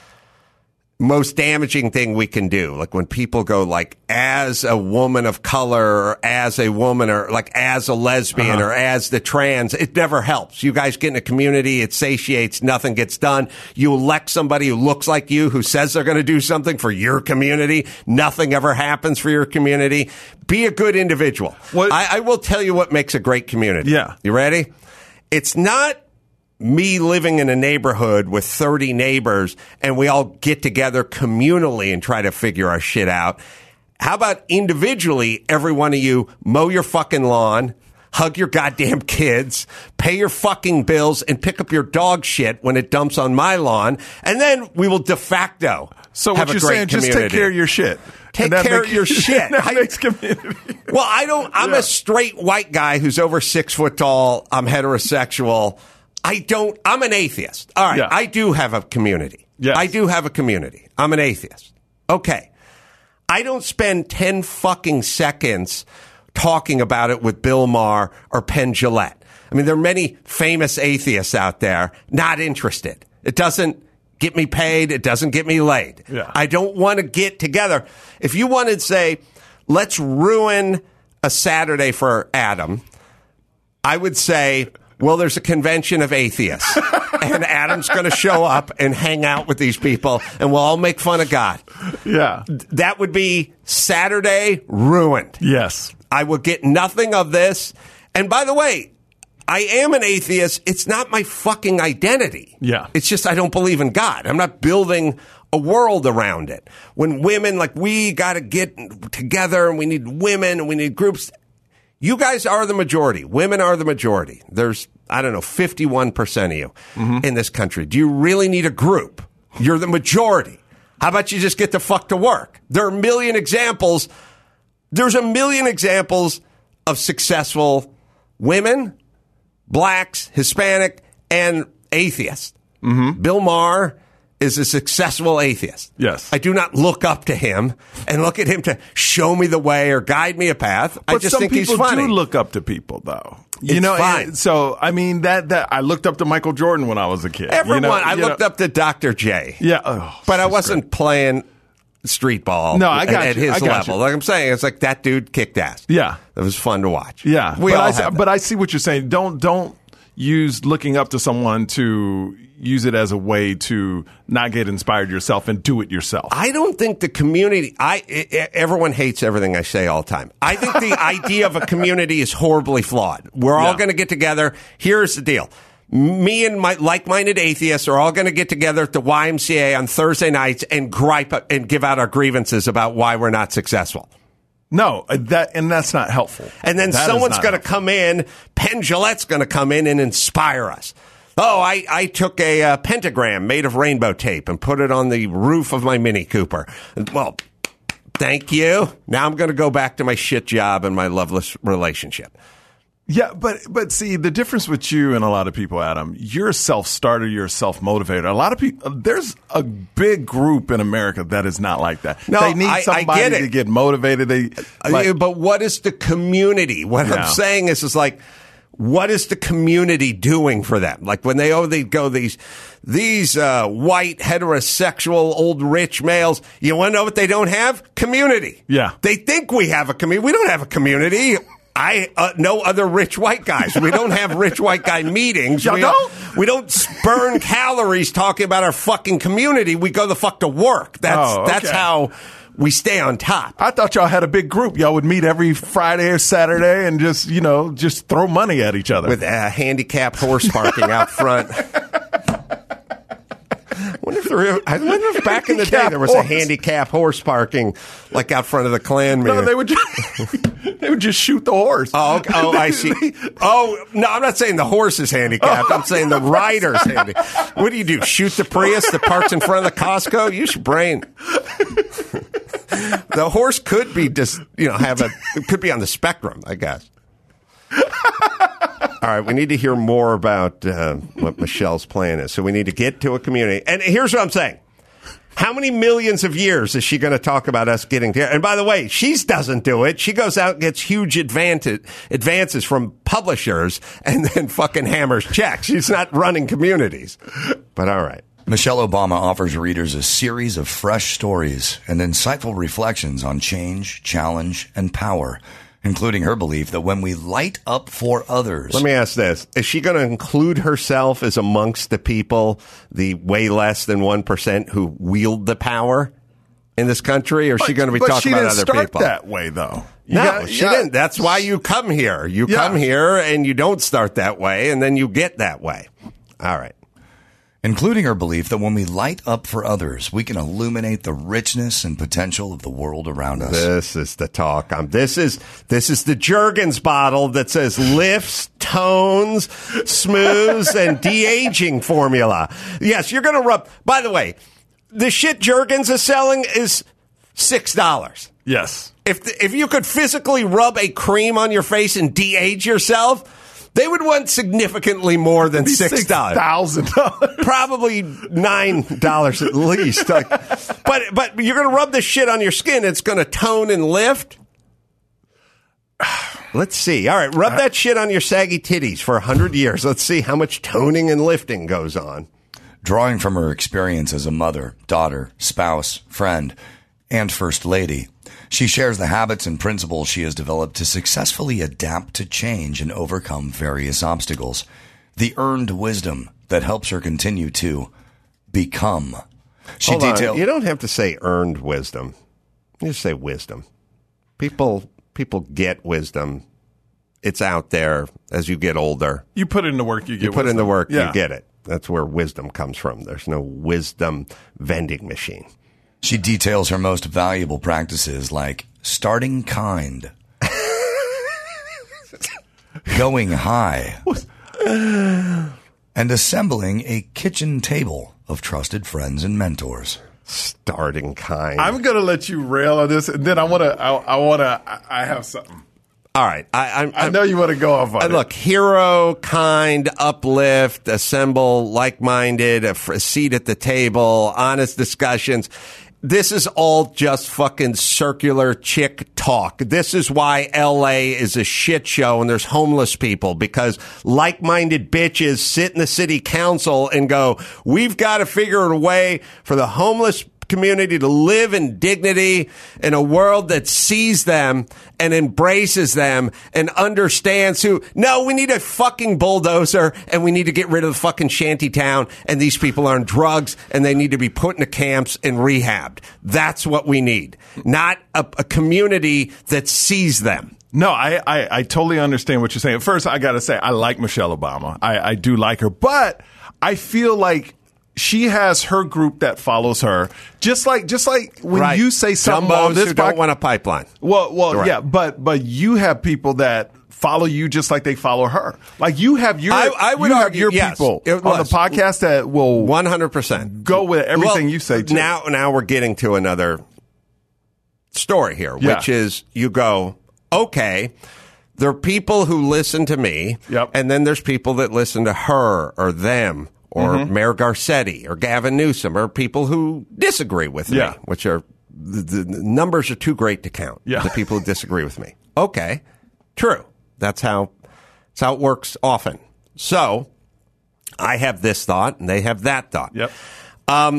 [SPEAKER 1] most damaging thing we can do. Like when people go like, as a woman of color, or as a woman, or like as a lesbian, uh-huh. or as the trans, it never helps. You guys get in a community, it satiates, nothing gets done. You elect somebody who looks like you, who says they're going to do something for your community. Nothing ever happens for your community. Be a good individual. I, I will tell you what makes a great community.
[SPEAKER 4] Yeah.
[SPEAKER 1] You ready? It's not me living in a neighborhood with thirty neighbors and we all get together communally and try to figure our shit out. How about individually, every one of you mow your fucking lawn, hug your goddamn kids, pay your fucking bills, and pick up your dog shit when it dumps on my lawn, and then we will de facto
[SPEAKER 4] so
[SPEAKER 1] have
[SPEAKER 4] what
[SPEAKER 1] a
[SPEAKER 4] you're
[SPEAKER 1] great
[SPEAKER 4] saying,
[SPEAKER 1] community.
[SPEAKER 4] Just take care of your shit.
[SPEAKER 1] Take care of your shit.
[SPEAKER 4] That
[SPEAKER 1] I,
[SPEAKER 4] makes community.
[SPEAKER 1] Well, I don't. I'm
[SPEAKER 4] yeah.
[SPEAKER 1] a straight white guy who's over six foot tall. I'm heterosexual. I don't. I'm an atheist. All right.
[SPEAKER 4] Yeah.
[SPEAKER 1] I do have a community.
[SPEAKER 4] Yes.
[SPEAKER 1] I do have a community. I'm an atheist. Okay. I don't spend ten fucking seconds talking about it with Bill Maher or Penn Jillette. I mean, there are many famous atheists out there. Not interested. It doesn't get me paid. It doesn't get me laid.
[SPEAKER 4] Yeah.
[SPEAKER 1] I don't want to get together. If you wanted to say, let's ruin a Saturday for Adam, I would say, well, there's a convention of atheists, and Adam's going to show up and hang out with these people, and we'll all make fun of God.
[SPEAKER 4] Yeah.
[SPEAKER 1] That would be Saturday ruined.
[SPEAKER 4] Yes.
[SPEAKER 1] I would get nothing of this. And by the way, I am an atheist. It's not my fucking identity.
[SPEAKER 4] Yeah.
[SPEAKER 1] It's just I don't believe in God. I'm not building a world around it. When women, like, we got to get together, and we need women, and we need groups. You guys are the majority. Women are the majority. There's, I don't know, fifty-one percent of you mm-hmm. in this country. Do you really need a group? You're the majority. How about you just get the fuck to work? There are a million examples There's a million examples of successful women, blacks, Hispanic, and atheists.
[SPEAKER 4] Mm-hmm.
[SPEAKER 1] Bill Maher is a successful atheist.
[SPEAKER 4] Yes.
[SPEAKER 1] I do not look up to him and look at him to show me the way or guide me a path.
[SPEAKER 4] But
[SPEAKER 1] I just
[SPEAKER 4] some
[SPEAKER 1] think he's
[SPEAKER 4] people
[SPEAKER 1] funny.
[SPEAKER 4] do look up to people, though. You
[SPEAKER 1] It's
[SPEAKER 4] know,
[SPEAKER 1] fine.
[SPEAKER 4] and so I mean that that I looked up to Michael Jordan when I was a kid.
[SPEAKER 1] Everyone,
[SPEAKER 4] you know,
[SPEAKER 1] I
[SPEAKER 4] you
[SPEAKER 1] looked
[SPEAKER 4] know.
[SPEAKER 1] up to Doctor J.
[SPEAKER 4] Yeah, oh,
[SPEAKER 1] but I wasn't playing street ball.
[SPEAKER 4] No, I got
[SPEAKER 1] at, at
[SPEAKER 4] you.
[SPEAKER 1] his
[SPEAKER 4] I got
[SPEAKER 1] level.
[SPEAKER 4] you.
[SPEAKER 1] Like I'm saying, it's like that dude kicked ass.
[SPEAKER 4] Yeah,
[SPEAKER 1] it was fun to watch.
[SPEAKER 4] Yeah,
[SPEAKER 1] we
[SPEAKER 4] but
[SPEAKER 1] all
[SPEAKER 4] I,
[SPEAKER 1] have that.
[SPEAKER 4] but I see what you're saying. Don't don't use looking up to someone to use it as a way to not get inspired yourself and do it yourself.
[SPEAKER 1] I don't think the community. I, I everyone hates everything I say all the time. I think the idea of a community is horribly flawed. We're all
[SPEAKER 4] Yeah.
[SPEAKER 1] going to get together. Here's the deal. Me and my like-minded atheists are all going to get together at the Y M C A on Thursday nights and gripe and give out our grievances about why we're not successful.
[SPEAKER 4] No, that and that's not helpful.
[SPEAKER 1] And then
[SPEAKER 4] That is
[SPEAKER 1] someone's
[SPEAKER 4] not
[SPEAKER 1] going to come in, Penn Jillette's going to come in and inspire us. Oh, I, I took a uh, pentagram made of rainbow tape and put it on the roof of my Mini Cooper. Well, thank you. Now I'm going to go back to my shit job and my loveless relationship.
[SPEAKER 4] Yeah, but but see, the difference with you and a lot of people, Adam, you're a self-starter, you're a self-motivator. A lot of people, there's a big group in America that is not like that.
[SPEAKER 1] No,
[SPEAKER 4] they need
[SPEAKER 1] I- I
[SPEAKER 4] somebody
[SPEAKER 1] get it.
[SPEAKER 4] to get motivated. They, like,
[SPEAKER 1] Uh, but what is the community? What
[SPEAKER 4] Yeah.
[SPEAKER 1] I'm saying is, is like, what is the community doing for them? Like when they oh they go these these uh, white heterosexual old rich males. You want to know what they don't have? Community.
[SPEAKER 4] Yeah.
[SPEAKER 1] They think we have a community. We don't have a community. I uh, know other rich white guys. We don't have rich white guy meetings.
[SPEAKER 4] Y'all
[SPEAKER 1] we
[SPEAKER 4] don't?
[SPEAKER 1] We don't burn calories talking about our fucking community. We go the fuck to work. That's
[SPEAKER 4] Oh, okay.
[SPEAKER 1] that's how we stay on top.
[SPEAKER 4] I thought y'all had a big group. Y'all would meet every Friday or Saturday and just, you know, just throw money at each other.
[SPEAKER 1] With a handicap horse parking out front. I wonder if there, I wonder if back in the day there was a
[SPEAKER 4] Handicap horse.
[SPEAKER 1] handicap horse parking like out front of the Klan meeting.
[SPEAKER 4] No, they would just, they would just shoot the horse.
[SPEAKER 1] Oh, okay. Oh, I see. Oh, no, I'm not saying the horse is handicapped. I'm saying the rider's handicapped. What do you do? Shoot the Prius that parks in front of the Costco? Use your brain. The horse could be just, you know, have a, it could be on the spectrum, I guess. All right, we need to hear more about uh, what Michelle's plan is. So we need to get to a community. And here's what I'm saying. How many millions of years is she going to talk about us getting together? And by the way, she doesn't do it. She goes out and gets huge advantage, advances from publishers and then fucking hammers checks. She's not running communities. But all right.
[SPEAKER 3] Michelle Obama offers readers a series of fresh stories and insightful reflections on change, challenge, and power, including her belief that when we light up for others...
[SPEAKER 1] Let me ask this. Is she going to include herself as amongst the people, the way less than one percent who wield the power in this country? Or is she going to be
[SPEAKER 4] but
[SPEAKER 1] talking
[SPEAKER 4] she
[SPEAKER 1] about
[SPEAKER 4] didn't
[SPEAKER 1] other
[SPEAKER 4] start
[SPEAKER 1] people?
[SPEAKER 4] that way, though. You
[SPEAKER 1] No,
[SPEAKER 4] got-
[SPEAKER 1] she
[SPEAKER 4] yeah.
[SPEAKER 1] didn't. That's why you come here. You
[SPEAKER 4] Yeah.
[SPEAKER 1] come here and you don't start that way, and then you get that way. All right.
[SPEAKER 3] Including her belief that when we light up for others, we can illuminate the richness and potential of the world around us.
[SPEAKER 1] This is the talk. Um, this is this is the Jergens bottle that says lifts, tones, smooths, and de-aging formula. Yes, you're going to rub. By the way, the shit Jergens is selling is six dollars.
[SPEAKER 4] Yes.
[SPEAKER 1] If if you could physically rub a cream on your face and de-age yourself, they would want significantly more than six dollars.
[SPEAKER 4] six thousand dollars.
[SPEAKER 1] Probably nine dollars at least. Like, but but you're going to rub this shit on your skin. It's going to tone and lift. Let's see. All right, rub that shit on your saggy titties for a hundred years. Let's see how much toning and lifting goes on.
[SPEAKER 3] Drawing from her experience as a mother, daughter, spouse, friend, and first lady, she shares the habits and principles she has developed to successfully adapt to change and overcome various obstacles. The earned wisdom that helps her continue to become. She
[SPEAKER 1] Hold on.
[SPEAKER 3] detailed.
[SPEAKER 1] You don't have to say earned wisdom. You just say wisdom. People people get wisdom. It's out there as you get older.
[SPEAKER 4] You put in the work, you get
[SPEAKER 1] You put in the
[SPEAKER 4] wisdom.
[SPEAKER 1] work,
[SPEAKER 4] Yeah.
[SPEAKER 1] you get it. That's where wisdom comes from. There's no wisdom vending machine.
[SPEAKER 3] She details her most valuable practices like starting kind, going high, and assembling a kitchen table of trusted friends and mentors.
[SPEAKER 1] Starting kind.
[SPEAKER 4] I'm going to let you rail on this, and then I want to. I, I want to. I, I have something.
[SPEAKER 1] All right. I, I'm,
[SPEAKER 4] I know you want to go off on
[SPEAKER 1] I,
[SPEAKER 4] it.
[SPEAKER 1] Look, hero, kind, uplift, assemble, like-minded, a, a seat at the table, honest discussions. This is all just fucking circular chick talk. This is why L A is a shit show and there's homeless people, because like-minded bitches sit in the city council and go, we've got to figure a way for the homeless community to live in dignity in a world that sees them and embraces them and understands who. No, we need a fucking bulldozer and we need to get rid of the fucking shanty town, and these people are on drugs and they need to be put into camps and rehabbed. That's what we need, not a, a community that sees them.
[SPEAKER 4] No, I, I, I totally understand what you're saying. First, I got to say, I like Michelle Obama. I, I do like her, but I feel like she has her group that follows her, just like just like when
[SPEAKER 1] right.
[SPEAKER 4] you say something
[SPEAKER 1] Jumbos
[SPEAKER 4] on this
[SPEAKER 1] who
[SPEAKER 4] podcast,
[SPEAKER 1] don't want a pipeline.
[SPEAKER 4] Well, well,
[SPEAKER 1] right.
[SPEAKER 4] yeah, but but you have people that follow you just like they follow her. Like you have your,
[SPEAKER 1] I, I would
[SPEAKER 4] you
[SPEAKER 1] argue,
[SPEAKER 4] have your
[SPEAKER 1] yes,
[SPEAKER 4] people
[SPEAKER 1] it
[SPEAKER 4] on
[SPEAKER 1] was.
[SPEAKER 4] the podcast that will
[SPEAKER 1] one hundred percent
[SPEAKER 4] go with everything
[SPEAKER 1] well,
[SPEAKER 4] you say. Too.
[SPEAKER 1] Now, now we're getting to another story here,
[SPEAKER 4] Yeah.
[SPEAKER 1] which is you go, okay, there are people who listen to me,
[SPEAKER 4] Yep.
[SPEAKER 1] and then there's people that listen to her or them or
[SPEAKER 4] Mhm.
[SPEAKER 1] Mayor Garcetti or Gavin Newsom, or people who disagree with
[SPEAKER 4] Yeah.
[SPEAKER 1] me, which are the, the numbers are too great to count.
[SPEAKER 4] Yeah.
[SPEAKER 1] The people who disagree with me. Okay, true. That's how that's how it works often. So I have this thought, and they have that thought.
[SPEAKER 4] Yep.
[SPEAKER 1] Um,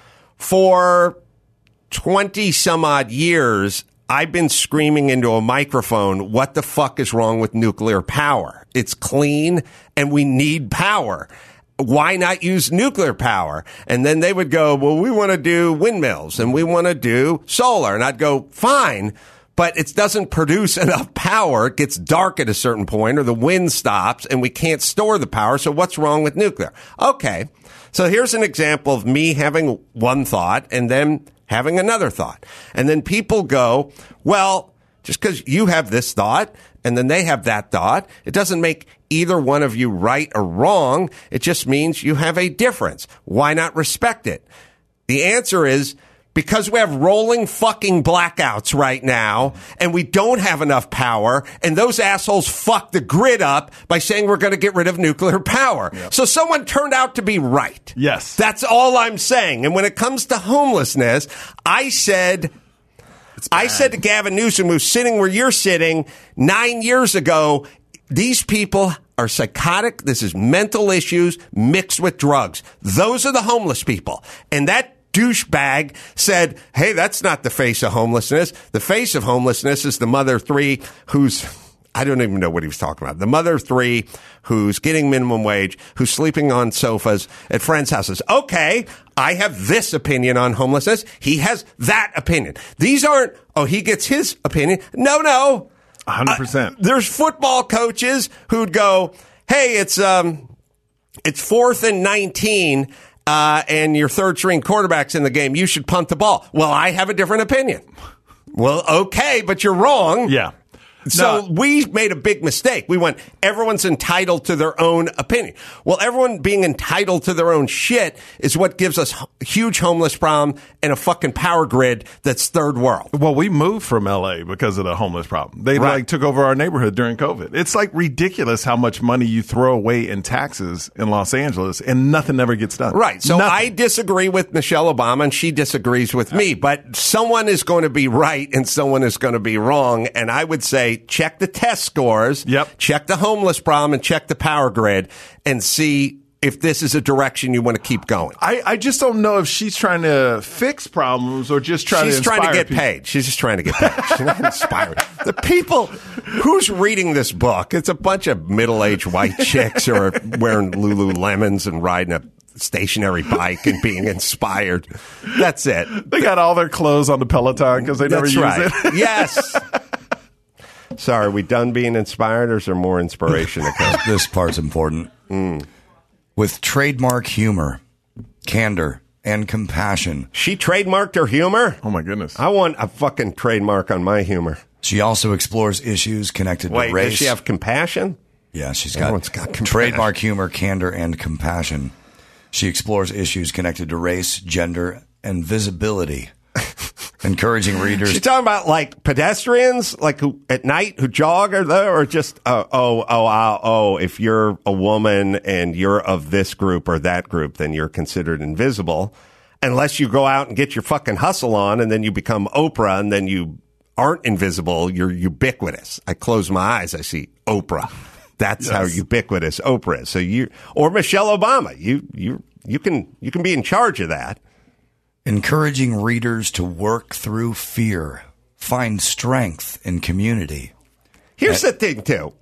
[SPEAKER 1] for twenty some odd years, I've been screaming into a microphone, what the fuck is wrong with nuclear power? It's clean and we need power. Why not use nuclear power? And then they would go, well, we want to do windmills and we want to do solar. And I'd go, fine, but it doesn't produce enough power. It gets dark at a certain point or the wind stops and we can't store the power. So what's wrong with nuclear? Okay. So here's an example of me having one thought and then having another thought. And then people go, well, just because you have this thought and then they have that thought, it doesn't make either one of you right or wrong. It just means you have a difference. Why not respect it? The answer is because we have rolling fucking blackouts right now and we don't have enough power, and those assholes fuck the grid up by saying we're going to get rid of nuclear power. Yep. So someone turned out to be right.
[SPEAKER 4] Yes.
[SPEAKER 1] That's all I'm saying. And when it comes to homelessness, I said, I said to Gavin Newsom, who's sitting where you're sitting nine years ago, these people are psychotic. This is mental issues mixed with drugs. Those are the homeless people. And that douchebag said, hey, that's not the face of homelessness. The face of homelessness is the mother of three who's, I don't even know what he was talking about. The mother of three who's getting minimum wage, who's sleeping on sofas at friends' houses. Okay, I have this opinion on homelessness. He has that opinion. These aren't, oh, he gets his opinion. No, no.
[SPEAKER 4] one hundred percent.
[SPEAKER 1] Uh, there's football coaches who'd go, hey, it's, um, it's fourth and nineteen. Uh, and your third string quarterback's in the game. You should punt the ball. Well, I have a different opinion. Well, okay, but you're wrong.
[SPEAKER 4] Yeah.
[SPEAKER 1] So
[SPEAKER 4] no.
[SPEAKER 1] we made a big mistake. We went, everyone's entitled to their own opinion. Well, everyone being entitled to their own shit is what gives us a huge homeless problem and a fucking power grid that's third world.
[SPEAKER 4] Well, we moved from L A because of the homeless problem. They
[SPEAKER 1] Right.
[SPEAKER 4] like took over our neighborhood during COVID. It's like ridiculous how much money you throw away in taxes in Los Angeles and nothing ever gets done.
[SPEAKER 1] Right. So
[SPEAKER 4] Nothing.
[SPEAKER 1] I disagree with Michelle Obama and she disagrees with me, but someone is going to be right and someone is going to be wrong. And I would say check the test scores,
[SPEAKER 4] Yep.
[SPEAKER 1] check the homeless problem and check the power grid and see if this is a direction you want to keep going.
[SPEAKER 4] I, I just don't know if she's trying to fix problems or just trying
[SPEAKER 1] She's
[SPEAKER 4] to inspire
[SPEAKER 1] trying to get
[SPEAKER 4] people.
[SPEAKER 1] paid. She's just trying to get paid. She's not inspiring. The people who's reading this book, it's a bunch of middle-aged white chicks who are wearing Lululemons and riding a stationary bike and being inspired. That's it.
[SPEAKER 4] They got all their clothes on the Peloton because they never
[SPEAKER 1] That's
[SPEAKER 4] use
[SPEAKER 1] right.
[SPEAKER 4] it.
[SPEAKER 1] Yes. Sorry, are we done being inspired or is there more inspiration to come?
[SPEAKER 3] This part's important.
[SPEAKER 1] Mm.
[SPEAKER 3] With trademark humor, candor, and compassion.
[SPEAKER 1] She trademarked her humor?
[SPEAKER 4] Oh, my goodness.
[SPEAKER 1] I want a fucking trademark on my humor.
[SPEAKER 3] She also explores issues connected
[SPEAKER 1] Wait,
[SPEAKER 3] to race.
[SPEAKER 1] does she have compassion?
[SPEAKER 3] Yeah, she's got,
[SPEAKER 1] Everyone's got compassion.
[SPEAKER 3] trademark humor, candor, and compassion. She explores issues connected to race, gender, and visibility. Encouraging readers.
[SPEAKER 1] She's talking about like pedestrians, like who at night who jog or there, or just uh, oh oh oh oh. If you're a woman and you're of this group or that group, then you're considered invisible, unless you go out and get your fucking hustle on, and then you become Oprah, and then you aren't invisible. You're ubiquitous. I close my eyes, I see Oprah. That's yes. how ubiquitous Oprah is. So you or Michelle Obama, you you you can you can be in charge of that.
[SPEAKER 3] Encouraging readers to work through fear, find strength in community.
[SPEAKER 1] Here's the thing, too.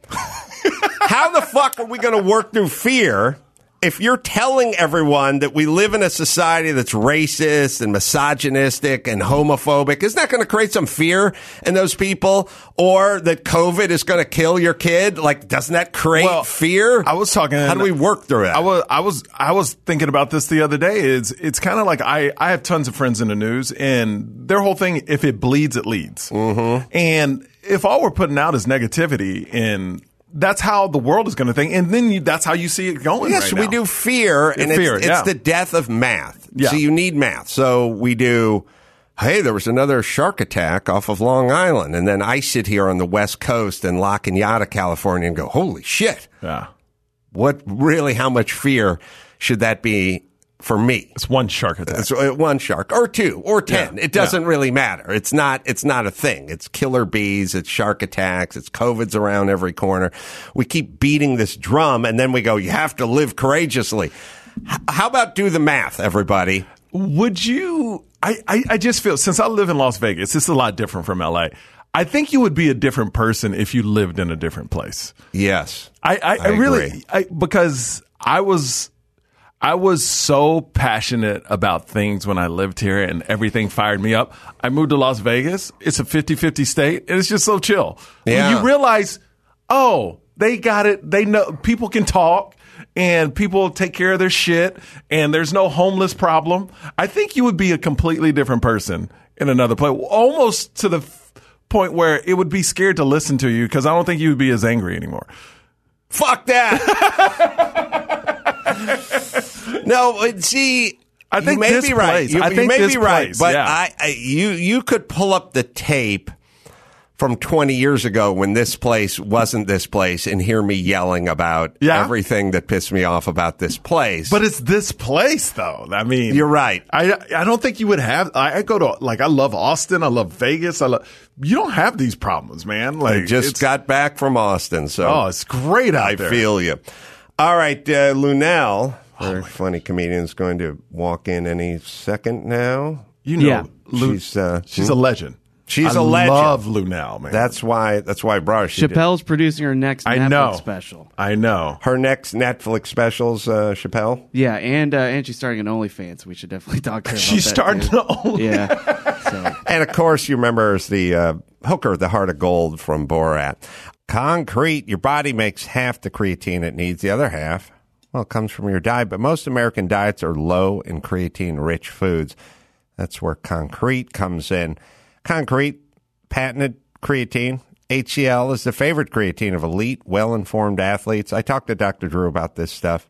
[SPEAKER 1] How the fuck are we going to work through fear if you're telling everyone that we live in a society that's racist and misogynistic and homophobic? Isn't that going to create some fear in those people? Or that COVID is going to kill your kid? Like, doesn't that create well, fear?
[SPEAKER 4] I was talking.
[SPEAKER 1] How do we work through it?
[SPEAKER 4] I was, I was, I was thinking about this the other day. It's, it's kind of like I, I have tons of friends in the news, and their whole thing: if it bleeds, it leads.
[SPEAKER 1] Mm-hmm.
[SPEAKER 4] And if all we're putting out is negativity, and that's how the world is going to think, and then you, that's how you see it going.
[SPEAKER 1] Yes,
[SPEAKER 4] right
[SPEAKER 1] we
[SPEAKER 4] now.
[SPEAKER 1] do fear, and
[SPEAKER 4] fear,
[SPEAKER 1] it's,
[SPEAKER 4] yeah.
[SPEAKER 1] it's the death of math.
[SPEAKER 4] Yeah.
[SPEAKER 1] So you need math. So we do, hey, there was another shark attack off of Long Island, and then I sit here on the West Coast in La Cañada, California, and go, holy shit.
[SPEAKER 4] Yeah.
[SPEAKER 1] What really, how much fear should that be for me?
[SPEAKER 4] It's one shark attack.
[SPEAKER 1] It's one shark, or two, or ten.
[SPEAKER 4] Yeah.
[SPEAKER 1] It doesn't
[SPEAKER 4] yeah.
[SPEAKER 1] really matter. It's not. It's not a thing. It's killer bees. It's shark attacks. It's COVID's around every corner. We keep beating this drum, and then we go, you have to live courageously. H- how about do the math, everybody?
[SPEAKER 4] Would you? I, I, I just feel, since I live in Las Vegas, it's a lot different from L A. I think you would be a different person if you lived in a different place.
[SPEAKER 1] Yes,
[SPEAKER 4] I, I, I,
[SPEAKER 1] I
[SPEAKER 4] really
[SPEAKER 1] agree.
[SPEAKER 4] I, because I was. I was so passionate about things when I lived here, and everything fired me up. I moved to Las Vegas. It's a fifty-fifty state, and it's just so chill.
[SPEAKER 1] Yeah.
[SPEAKER 4] When you realize, oh, they got it. They know people can talk, and people take care of their shit, and there's no homeless problem. I think you would be a completely different person in another place, almost to the f- point where it would be scared to listen to you, because I don't think you would be as angry anymore.
[SPEAKER 1] Fuck that. No, see,
[SPEAKER 4] I think
[SPEAKER 1] you may
[SPEAKER 4] this
[SPEAKER 1] be right.
[SPEAKER 4] place,
[SPEAKER 1] You,
[SPEAKER 4] I
[SPEAKER 1] you
[SPEAKER 4] think
[SPEAKER 1] may
[SPEAKER 4] this
[SPEAKER 1] be right,
[SPEAKER 4] place,
[SPEAKER 1] but
[SPEAKER 4] yeah.
[SPEAKER 1] I, I, you, you could pull up the tape from twenty years ago when this place wasn't this place and hear me yelling about
[SPEAKER 4] yeah.
[SPEAKER 1] everything that pissed me off about this place.
[SPEAKER 4] But it's this place, though. I mean,
[SPEAKER 1] you're right.
[SPEAKER 4] I I don't think you would have. I, I go to like I love Austin. I love Vegas. I love. You don't have these problems, man. Like
[SPEAKER 1] I just got back from Austin, so
[SPEAKER 4] oh, it's great out
[SPEAKER 1] I
[SPEAKER 4] there.
[SPEAKER 1] I feel you. All right, uh, Lunel. Our funny comedian is going to walk in any second now.
[SPEAKER 4] You know,
[SPEAKER 15] yeah.
[SPEAKER 4] Lu-
[SPEAKER 1] she's uh,
[SPEAKER 4] she's a legend.
[SPEAKER 1] She's
[SPEAKER 4] I
[SPEAKER 1] a legend.
[SPEAKER 4] I love Lunel, man.
[SPEAKER 1] That's why. That's why I brought her. She
[SPEAKER 15] Chappelle's
[SPEAKER 1] did.
[SPEAKER 15] producing her next
[SPEAKER 4] I
[SPEAKER 15] Netflix
[SPEAKER 4] know.
[SPEAKER 15] special.
[SPEAKER 4] I know
[SPEAKER 1] her next Netflix specials. Uh, Chappelle.
[SPEAKER 15] Yeah, and uh, and she's starting an OnlyFans. We should definitely talk to her. About
[SPEAKER 4] she's
[SPEAKER 15] that
[SPEAKER 4] starting
[SPEAKER 15] too.
[SPEAKER 4] to only.
[SPEAKER 15] Yeah. So.
[SPEAKER 1] And of course, you remember as the uh, hooker, the heart of gold from Borat. Concrete. Your body makes half the creatine it needs. The other half, well, it comes from your diet. But most American diets are low in creatine-rich foods. That's where Concrete comes in. Concrete, patented creatine. H C L is the favorite creatine of elite, well-informed athletes. I talked to Doctor Drew about this stuff.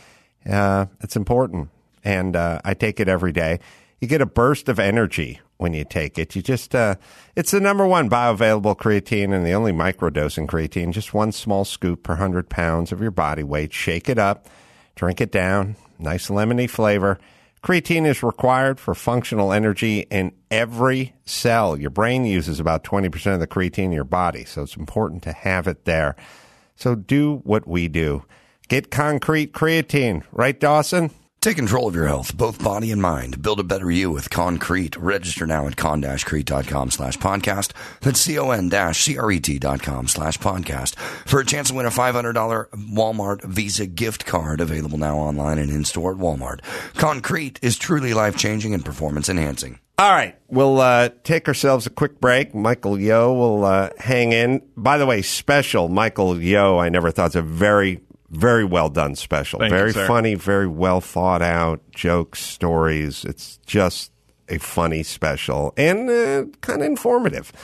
[SPEAKER 1] Uh, it's important, and uh, I take it every day. You get a burst of energy when you take it. You just, uh, it's the number one bioavailable creatine and the only microdosing creatine. Just one small scoop per one hundred pounds of your body weight. Shake it up, drink it down. Nice lemony flavor. Creatine is required for functional energy in every cell. Your brain uses about twenty percent of the creatine in your body, so it's important to have it there. So do what we do. Get Concrete creatine. Right, Dawson?
[SPEAKER 3] Take control of your health, both body and mind. Build a better you with Concrete. Register now at con-crete.com slash podcast. That's C-O-N-C-R-E-T dot com slash podcast for a chance to win a five hundred dollars Walmart Visa gift card available now online and in-store at Walmart. Concrete is truly life-changing and performance-enhancing.
[SPEAKER 1] All right, we'll uh, take ourselves a quick break. Michael Yo will uh, hang in. By the way, special Michael Yo, I never thought, it's a very... Very well done special.
[SPEAKER 4] Thank
[SPEAKER 1] very
[SPEAKER 4] you, sir.
[SPEAKER 1] funny, very well thought out jokes, stories. It's just a funny special and uh, kind of informative.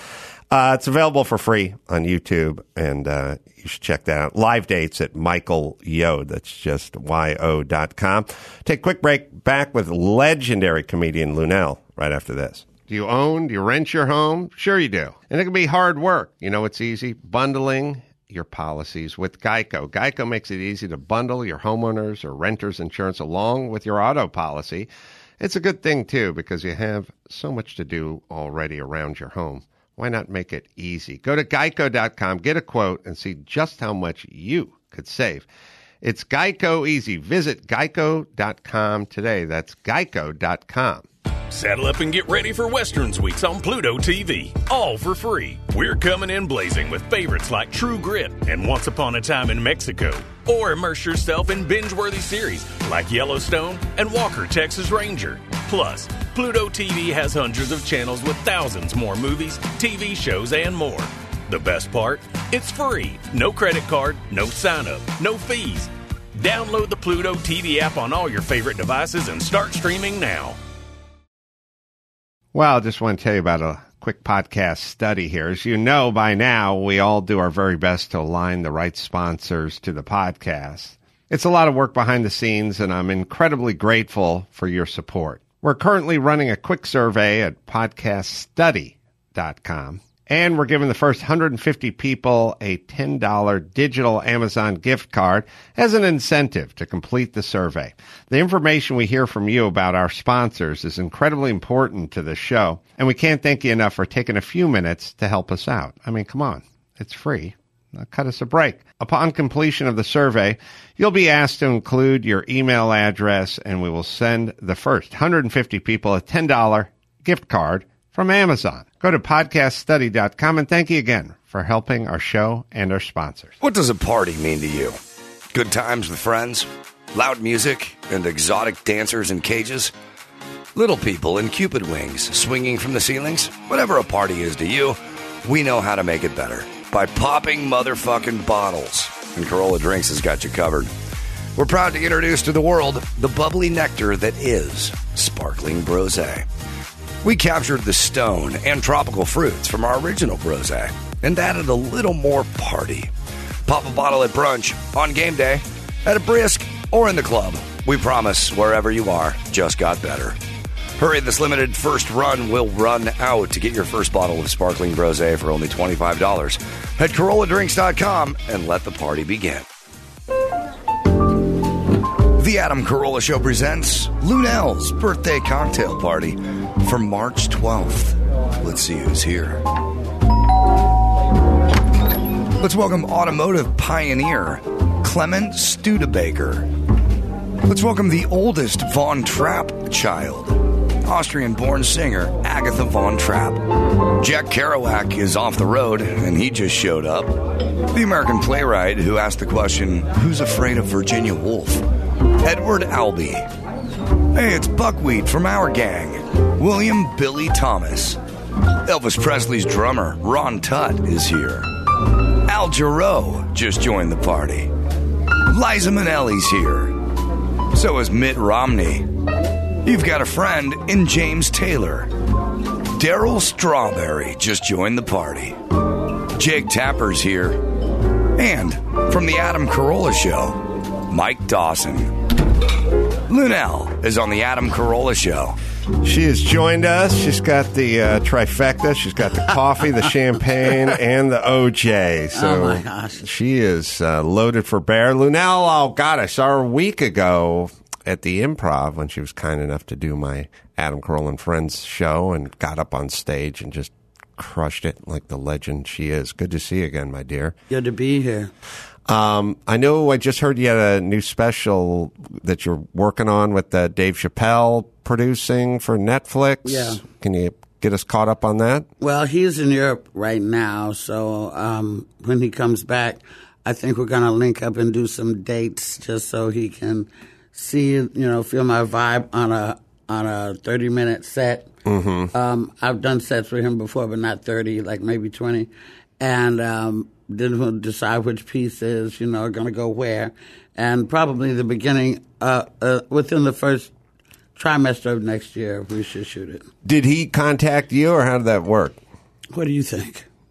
[SPEAKER 1] Uh, it's available for free on YouTube, and uh, you should check that out. Live dates at Michael Yo. That's just Y O dot com. Take a quick break. Back with legendary comedian Luenell right after this. Do you own? Do you rent your home? Sure you do. And it can be hard work. You know it's easy? Bundling your policies with Geico. Geico makes it easy to bundle your homeowners or renters insurance along with your auto policy. It's a good thing, too, because you have so much to do already around your home. Why not make it easy? Go to geico dot com, get a quote, and see just how much you could save. It's Geico easy. Visit geico dot com today. That's geico dot com.
[SPEAKER 16] Saddle up and get ready for Westerns Weeks on Pluto T V, all for free. We're coming in blazing with favorites like True Grit and Once Upon a Time in Mexico. Or immerse yourself in binge-worthy series like Yellowstone and Walker, Texas Ranger. Plus, Pluto T V has hundreds of channels with thousands more movies, T V shows, and more. The best part? It's free. No credit card, no sign-up, no fees. Download the Pluto T V app on all your favorite devices and start streaming now.
[SPEAKER 1] Well, I just want to tell you about a quick podcast study here. As you know by now, we all do our very best to align the right sponsors to the podcast. It's a lot of work behind the scenes, and I'm incredibly grateful for your support. We're currently running a quick survey at podcast study dot com, and we're giving the first one hundred fifty people a ten dollars digital Amazon gift card as an incentive to complete the survey. The information we hear from you about our sponsors is incredibly important to the show, and we can't thank you enough for taking a few minutes to help us out. I mean, come on, it's free. Now cut us a break. Upon completion of the survey, you'll be asked to include your email address, and we will send the first one hundred fifty people a ten dollars gift card from Amazon. Go to podcast study dot com, and thank you again for helping our show and our sponsors.
[SPEAKER 3] What does a party mean to you? Good times with friends? Loud music and exotic dancers in cages? Little people in Cupid wings swinging from the ceilings? Whatever a party is to you, we know how to make it better. By popping motherfucking bottles. And Corolla Drinks has got you covered. We're proud to introduce to the world the bubbly nectar that is Sparkling Brosé. We captured the stone and tropical fruits from our original Brosé and added a little more party. Pop a bottle at brunch, on game day, at a brisk, or in the club. We promise wherever you are just got better. Hurry, this limited first run will run out. To get your first bottle of Sparkling Brosé for only twenty-five dollars, head Corolla Drinks dot com and let the party begin. The Adam Carolla Show presents Luenell's birthday cocktail party for March twelfth. Let's see who's here. Let's welcome automotive pioneer Clement Studebaker. Let's welcome the oldest Von Trapp child, Austrian-born singer Agatha Von Trapp. Jack Kerouac is off the road, and he just showed up. The American playwright who asked the question, who's afraid of Virginia Woolf? Edward Albee. Hey, it's Buckwheat from our gang, William Billy Thomas. Elvis Presley's drummer, Ron Tutt, is here. Al Jarreau just joined the party. Liza Minnelli's here. So is Mitt Romney. You've got a friend in James Taylor. Daryl Strawberry just joined the party. Jake Tapper's here. And from the Adam Carolla Show, Mike Dawson. Luenell is on the Adam Carolla Show.
[SPEAKER 1] She has joined us. She's got the uh, trifecta. She's got the coffee, the champagne, and the O J. So
[SPEAKER 17] oh, my gosh.
[SPEAKER 1] She is uh, loaded for bear. Luenell, oh, God, I saw her a week ago at the Improv when she was kind enough to do my Adam Carolla and Friends show and got up on stage and just crushed it like the legend she is. Good to see you again, my dear.
[SPEAKER 17] Good to be here.
[SPEAKER 1] Um, I know I just heard you had a new special that you're working on with uh, Dave Chappelle producing for Netflix.
[SPEAKER 17] Yeah.
[SPEAKER 1] Can you get us caught up on that?
[SPEAKER 17] Well, he's in Europe right now, so um, when he comes back, I think we're going to link up and do some dates just so he can see, you know, feel my vibe on a on a thirty-minute set.
[SPEAKER 1] Mm-hmm.
[SPEAKER 17] Um, I've done sets with him before, but not thirty, like maybe twenty. And um, then we'll decide which pieces, you know, are going to go where. And probably the beginning, uh, uh, within the first trimester of next year, we should shoot it.
[SPEAKER 1] Did he contact you, or how did that work?
[SPEAKER 17] What do you think?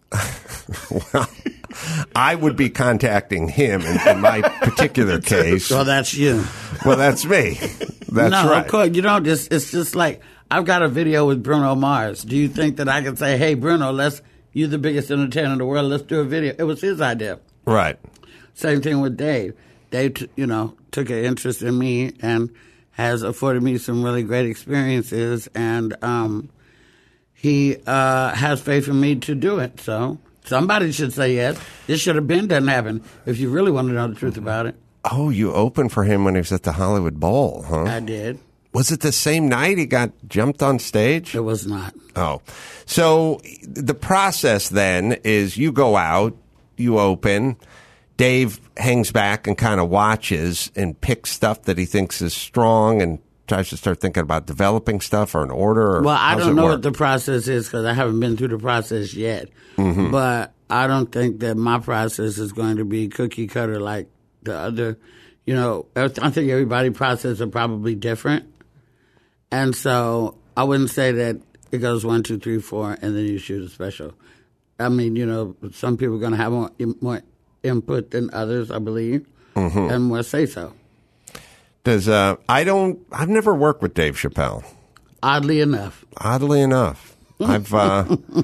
[SPEAKER 1] Well, I would be contacting him in, in my particular case.
[SPEAKER 17] Well, that's you.
[SPEAKER 1] Well, that's me. That's
[SPEAKER 17] no,
[SPEAKER 1] right.
[SPEAKER 17] of course. You don't just, it's just like, I've got a video with Bruno Mars. Do you think that I can say, hey, Bruno, let's, you're the biggest entertainer in the world, let's do a video? It was his idea.
[SPEAKER 1] Right.
[SPEAKER 17] Same thing with Dave. Dave, t- you know, took an interest in me and has afforded me some really great experiences, and um, he uh, has faith in me to do it. So somebody should say yes. This should have been done happen if you really want to know the truth about it.
[SPEAKER 1] Oh, you opened for him when he was at the Hollywood Bowl, huh?
[SPEAKER 17] I did.
[SPEAKER 1] Was it the same night he got jumped on stage?
[SPEAKER 17] It was not.
[SPEAKER 1] Oh. So the process then is you go out, you open, Dave hangs back and kind of watches and picks stuff that he thinks is strong and tries to start thinking about developing stuff or an order? Or
[SPEAKER 17] well, I
[SPEAKER 1] how's
[SPEAKER 17] don't
[SPEAKER 1] it
[SPEAKER 17] know
[SPEAKER 1] work?
[SPEAKER 17] what the process is because I haven't been through the process yet.
[SPEAKER 1] Mm-hmm.
[SPEAKER 17] But I don't think that my process is going to be cookie cutter like the other. You know, I think everybody's process are probably different. And so I wouldn't say that it goes one, two, three, four, and then you shoot a special. I mean, you know, some people are going to have more, more input than others, I believe,
[SPEAKER 1] mm-hmm.
[SPEAKER 17] and more say-so.
[SPEAKER 1] Does uh, I don't? I've never worked with Dave Chappelle.
[SPEAKER 17] Oddly enough.
[SPEAKER 1] Oddly enough, I've. Uh,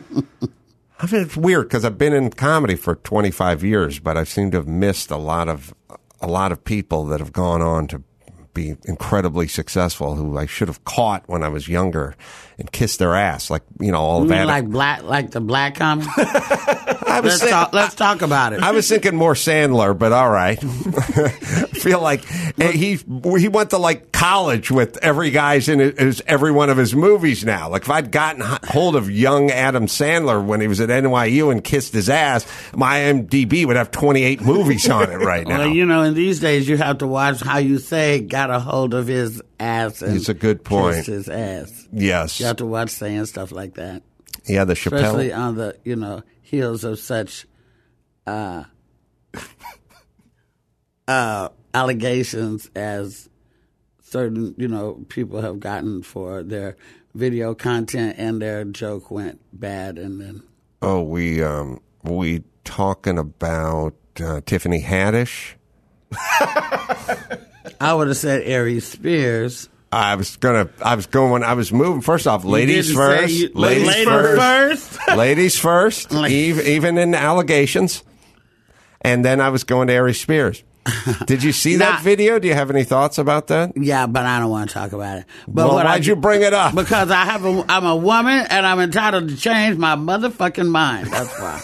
[SPEAKER 1] I mean, it's weird because I've been in comedy for twenty-five years, but I seem to have missed a lot of a lot of people that have gone on to be incredibly successful who I should have caught when I was younger and kissed their ass, like you know all
[SPEAKER 17] you
[SPEAKER 1] of
[SPEAKER 17] mean
[SPEAKER 1] that.
[SPEAKER 17] Like black, like the black comic.
[SPEAKER 1] I was
[SPEAKER 17] let's,
[SPEAKER 1] think-
[SPEAKER 17] talk, let's talk about it.
[SPEAKER 1] I was thinking more Sandler, but all right. I feel like he he went to like college with every guy's in his, every one of his movies now. Like if I'd gotten hold of young Adam Sandler when he was at N Y U and kissed his ass, my I M D B would have twenty-eight movies on it right now.
[SPEAKER 17] Well, you know, in these days you have to watch how you say got a hold of his ass and
[SPEAKER 1] it's a good point.
[SPEAKER 17] kissed his ass.
[SPEAKER 1] Yes.
[SPEAKER 17] You have to watch saying stuff like that.
[SPEAKER 1] Yeah, the Chappelle.
[SPEAKER 17] Especially on the, you know, heels of such uh, uh, allegations as certain, you know, people have gotten for their video content and their joke went bad and then.
[SPEAKER 1] Oh, we, um, we talking about uh, Tiffany Haddish?
[SPEAKER 17] I would have said Aries Spears.
[SPEAKER 1] I was gonna. I was going. I was moving. First off, ladies first.
[SPEAKER 17] You,
[SPEAKER 1] ladies,
[SPEAKER 17] ladies
[SPEAKER 1] first.
[SPEAKER 17] first.
[SPEAKER 1] Ladies first. Even, even in allegations. And then I was going to Aries Spears. Did you see
[SPEAKER 17] Nah.
[SPEAKER 1] that video? Do you have any thoughts about that?
[SPEAKER 17] Yeah, but I don't want to talk about it. But
[SPEAKER 1] Well,
[SPEAKER 17] what
[SPEAKER 1] why'd
[SPEAKER 17] I,
[SPEAKER 1] you bring it up?
[SPEAKER 17] Because I have a, I'm a woman and I'm entitled to change my motherfucking mind. That's why.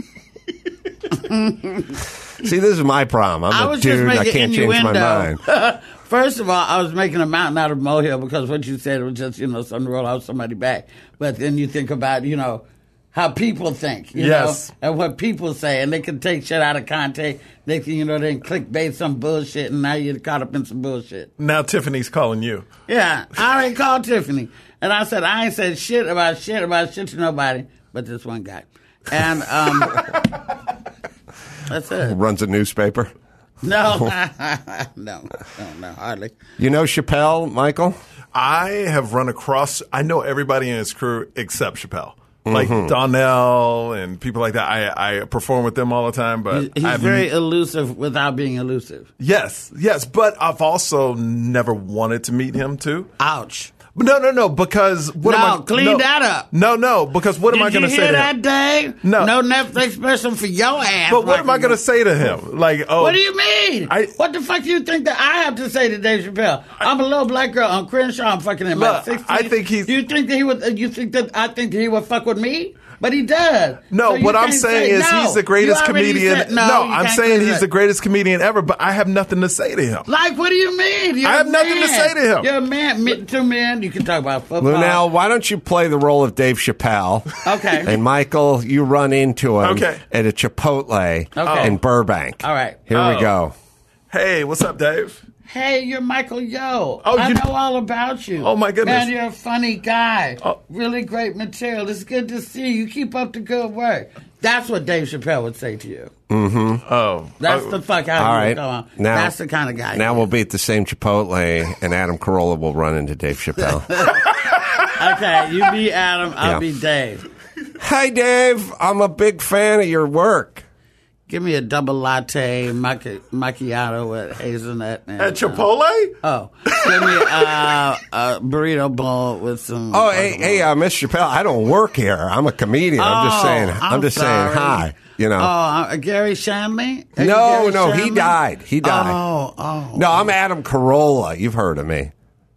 [SPEAKER 1] See, this is my problem. I'm
[SPEAKER 17] I
[SPEAKER 1] a
[SPEAKER 17] was just
[SPEAKER 1] dude. I
[SPEAKER 17] making
[SPEAKER 1] can't change my
[SPEAKER 17] innuendo.
[SPEAKER 1] mind.
[SPEAKER 17] First of all, I was making a mountain out of molehill because what you said was just, you know, something to roll out somebody's back. But then you think about, you know, how people think, you
[SPEAKER 4] Yes.
[SPEAKER 17] know, and what people say, and they can take shit out of context. They can, you know, they can clickbait some bullshit, and now you're caught up in some bullshit.
[SPEAKER 4] Now Tiffany's calling you.
[SPEAKER 17] Yeah, I already called Tiffany, and I said I ain't said shit about shit about shit to nobody but this one guy, and um, that's it.
[SPEAKER 1] Runs a newspaper.
[SPEAKER 17] No, no, no, no, hardly.
[SPEAKER 1] You know Chappelle, Michael?
[SPEAKER 4] I have run across, I know everybody in his crew except Chappelle. Like
[SPEAKER 1] Mhm.
[SPEAKER 4] Donnell and people like that. I, I perform with them all the time, but
[SPEAKER 17] He's, he's
[SPEAKER 4] I've
[SPEAKER 17] very elusive without being elusive.
[SPEAKER 4] Yes, yes, but I've also never wanted to meet him too.
[SPEAKER 17] Ouch.
[SPEAKER 4] No, no, no, because what
[SPEAKER 17] No,
[SPEAKER 4] am I?
[SPEAKER 17] clean
[SPEAKER 4] no,
[SPEAKER 17] that up.
[SPEAKER 4] No, no, because what am
[SPEAKER 17] Did
[SPEAKER 4] I going to
[SPEAKER 17] you
[SPEAKER 4] say
[SPEAKER 17] hear
[SPEAKER 4] to
[SPEAKER 17] that,
[SPEAKER 4] him?
[SPEAKER 17] Dave?
[SPEAKER 4] No.
[SPEAKER 17] No Netflix special for your ass.
[SPEAKER 4] But what am I
[SPEAKER 17] Rocky
[SPEAKER 4] going to
[SPEAKER 17] Mountain.
[SPEAKER 4] say to him? Like, oh,
[SPEAKER 17] What do you mean?
[SPEAKER 4] I-
[SPEAKER 17] what the fuck do you think that I have to say to Dave Chappelle? I'm a little black girl on Crenshaw. I'm fucking in my
[SPEAKER 4] Look,
[SPEAKER 17] sixties.
[SPEAKER 4] I think he's-
[SPEAKER 17] Do you think that he would? You think that I think that he would fuck with me? But he does.
[SPEAKER 4] No,
[SPEAKER 17] So you
[SPEAKER 4] what I'm
[SPEAKER 17] can't
[SPEAKER 4] saying
[SPEAKER 17] say-
[SPEAKER 4] is
[SPEAKER 17] no,
[SPEAKER 4] he's the greatest
[SPEAKER 17] you already
[SPEAKER 4] comedian.
[SPEAKER 17] said-
[SPEAKER 4] no,
[SPEAKER 17] no, you
[SPEAKER 4] I'm
[SPEAKER 17] can't
[SPEAKER 4] saying
[SPEAKER 17] do
[SPEAKER 4] he's
[SPEAKER 17] that.
[SPEAKER 4] the greatest comedian ever, but I have nothing to say to him.
[SPEAKER 17] Like, what do you mean? You're
[SPEAKER 4] I have
[SPEAKER 17] a
[SPEAKER 4] nothing to
[SPEAKER 17] man.
[SPEAKER 4] say to him.
[SPEAKER 17] You're a man. Me- Two men. You can talk about football.
[SPEAKER 1] Lunel, why don't you play the role of Dave Chappelle?
[SPEAKER 17] Okay.
[SPEAKER 1] And Michael, you run into him
[SPEAKER 4] Okay.
[SPEAKER 1] at a Chipotle
[SPEAKER 17] Okay.
[SPEAKER 1] in Burbank.
[SPEAKER 17] All right.
[SPEAKER 1] Here we
[SPEAKER 4] Oh.
[SPEAKER 1] go.
[SPEAKER 4] Hey, what's up, Dave?
[SPEAKER 17] Hey, you're Michael Yo.
[SPEAKER 4] Oh,
[SPEAKER 17] I
[SPEAKER 4] you-
[SPEAKER 17] know all about you.
[SPEAKER 4] Oh, my goodness.
[SPEAKER 17] Man, you're a funny guy.
[SPEAKER 4] Oh.
[SPEAKER 17] Really great material. It's good to see you. Keep up the good work. That's what Dave Chappelle would say to you.
[SPEAKER 1] Mm-hmm.
[SPEAKER 4] Oh,
[SPEAKER 17] That's
[SPEAKER 4] oh,
[SPEAKER 17] the fuck out
[SPEAKER 1] All
[SPEAKER 17] of
[SPEAKER 1] right.
[SPEAKER 17] Come on.
[SPEAKER 1] Now,
[SPEAKER 17] That's the kind of guy.
[SPEAKER 1] Now
[SPEAKER 17] he
[SPEAKER 1] we'll
[SPEAKER 17] is.
[SPEAKER 1] be at the same Chipotle, and Adam Carolla will run into Dave Chappelle.
[SPEAKER 17] Okay, you be Adam. I'll
[SPEAKER 1] Yeah.
[SPEAKER 17] be Dave.
[SPEAKER 1] Hey, Dave, I'm a big fan of your work.
[SPEAKER 17] Give me a double latte macchi- macchiato with hazelnut. And,
[SPEAKER 4] At Chipotle?
[SPEAKER 17] Uh, oh, give me uh, a burrito bowl with some.
[SPEAKER 1] Oh, hey, hey, uh, Miss Chappelle, I don't work here. I'm a comedian. I'm just
[SPEAKER 17] Oh,
[SPEAKER 1] saying. I'm,
[SPEAKER 17] I'm
[SPEAKER 1] just
[SPEAKER 17] sorry.
[SPEAKER 1] saying hi. You know.
[SPEAKER 17] Oh, uh, Gary Shandling? Are you
[SPEAKER 1] no,
[SPEAKER 17] Gary
[SPEAKER 1] no, he
[SPEAKER 17] Shandling?
[SPEAKER 1] died. He died.
[SPEAKER 17] Oh, oh.
[SPEAKER 1] No, I'm Adam Carolla. You've heard of me.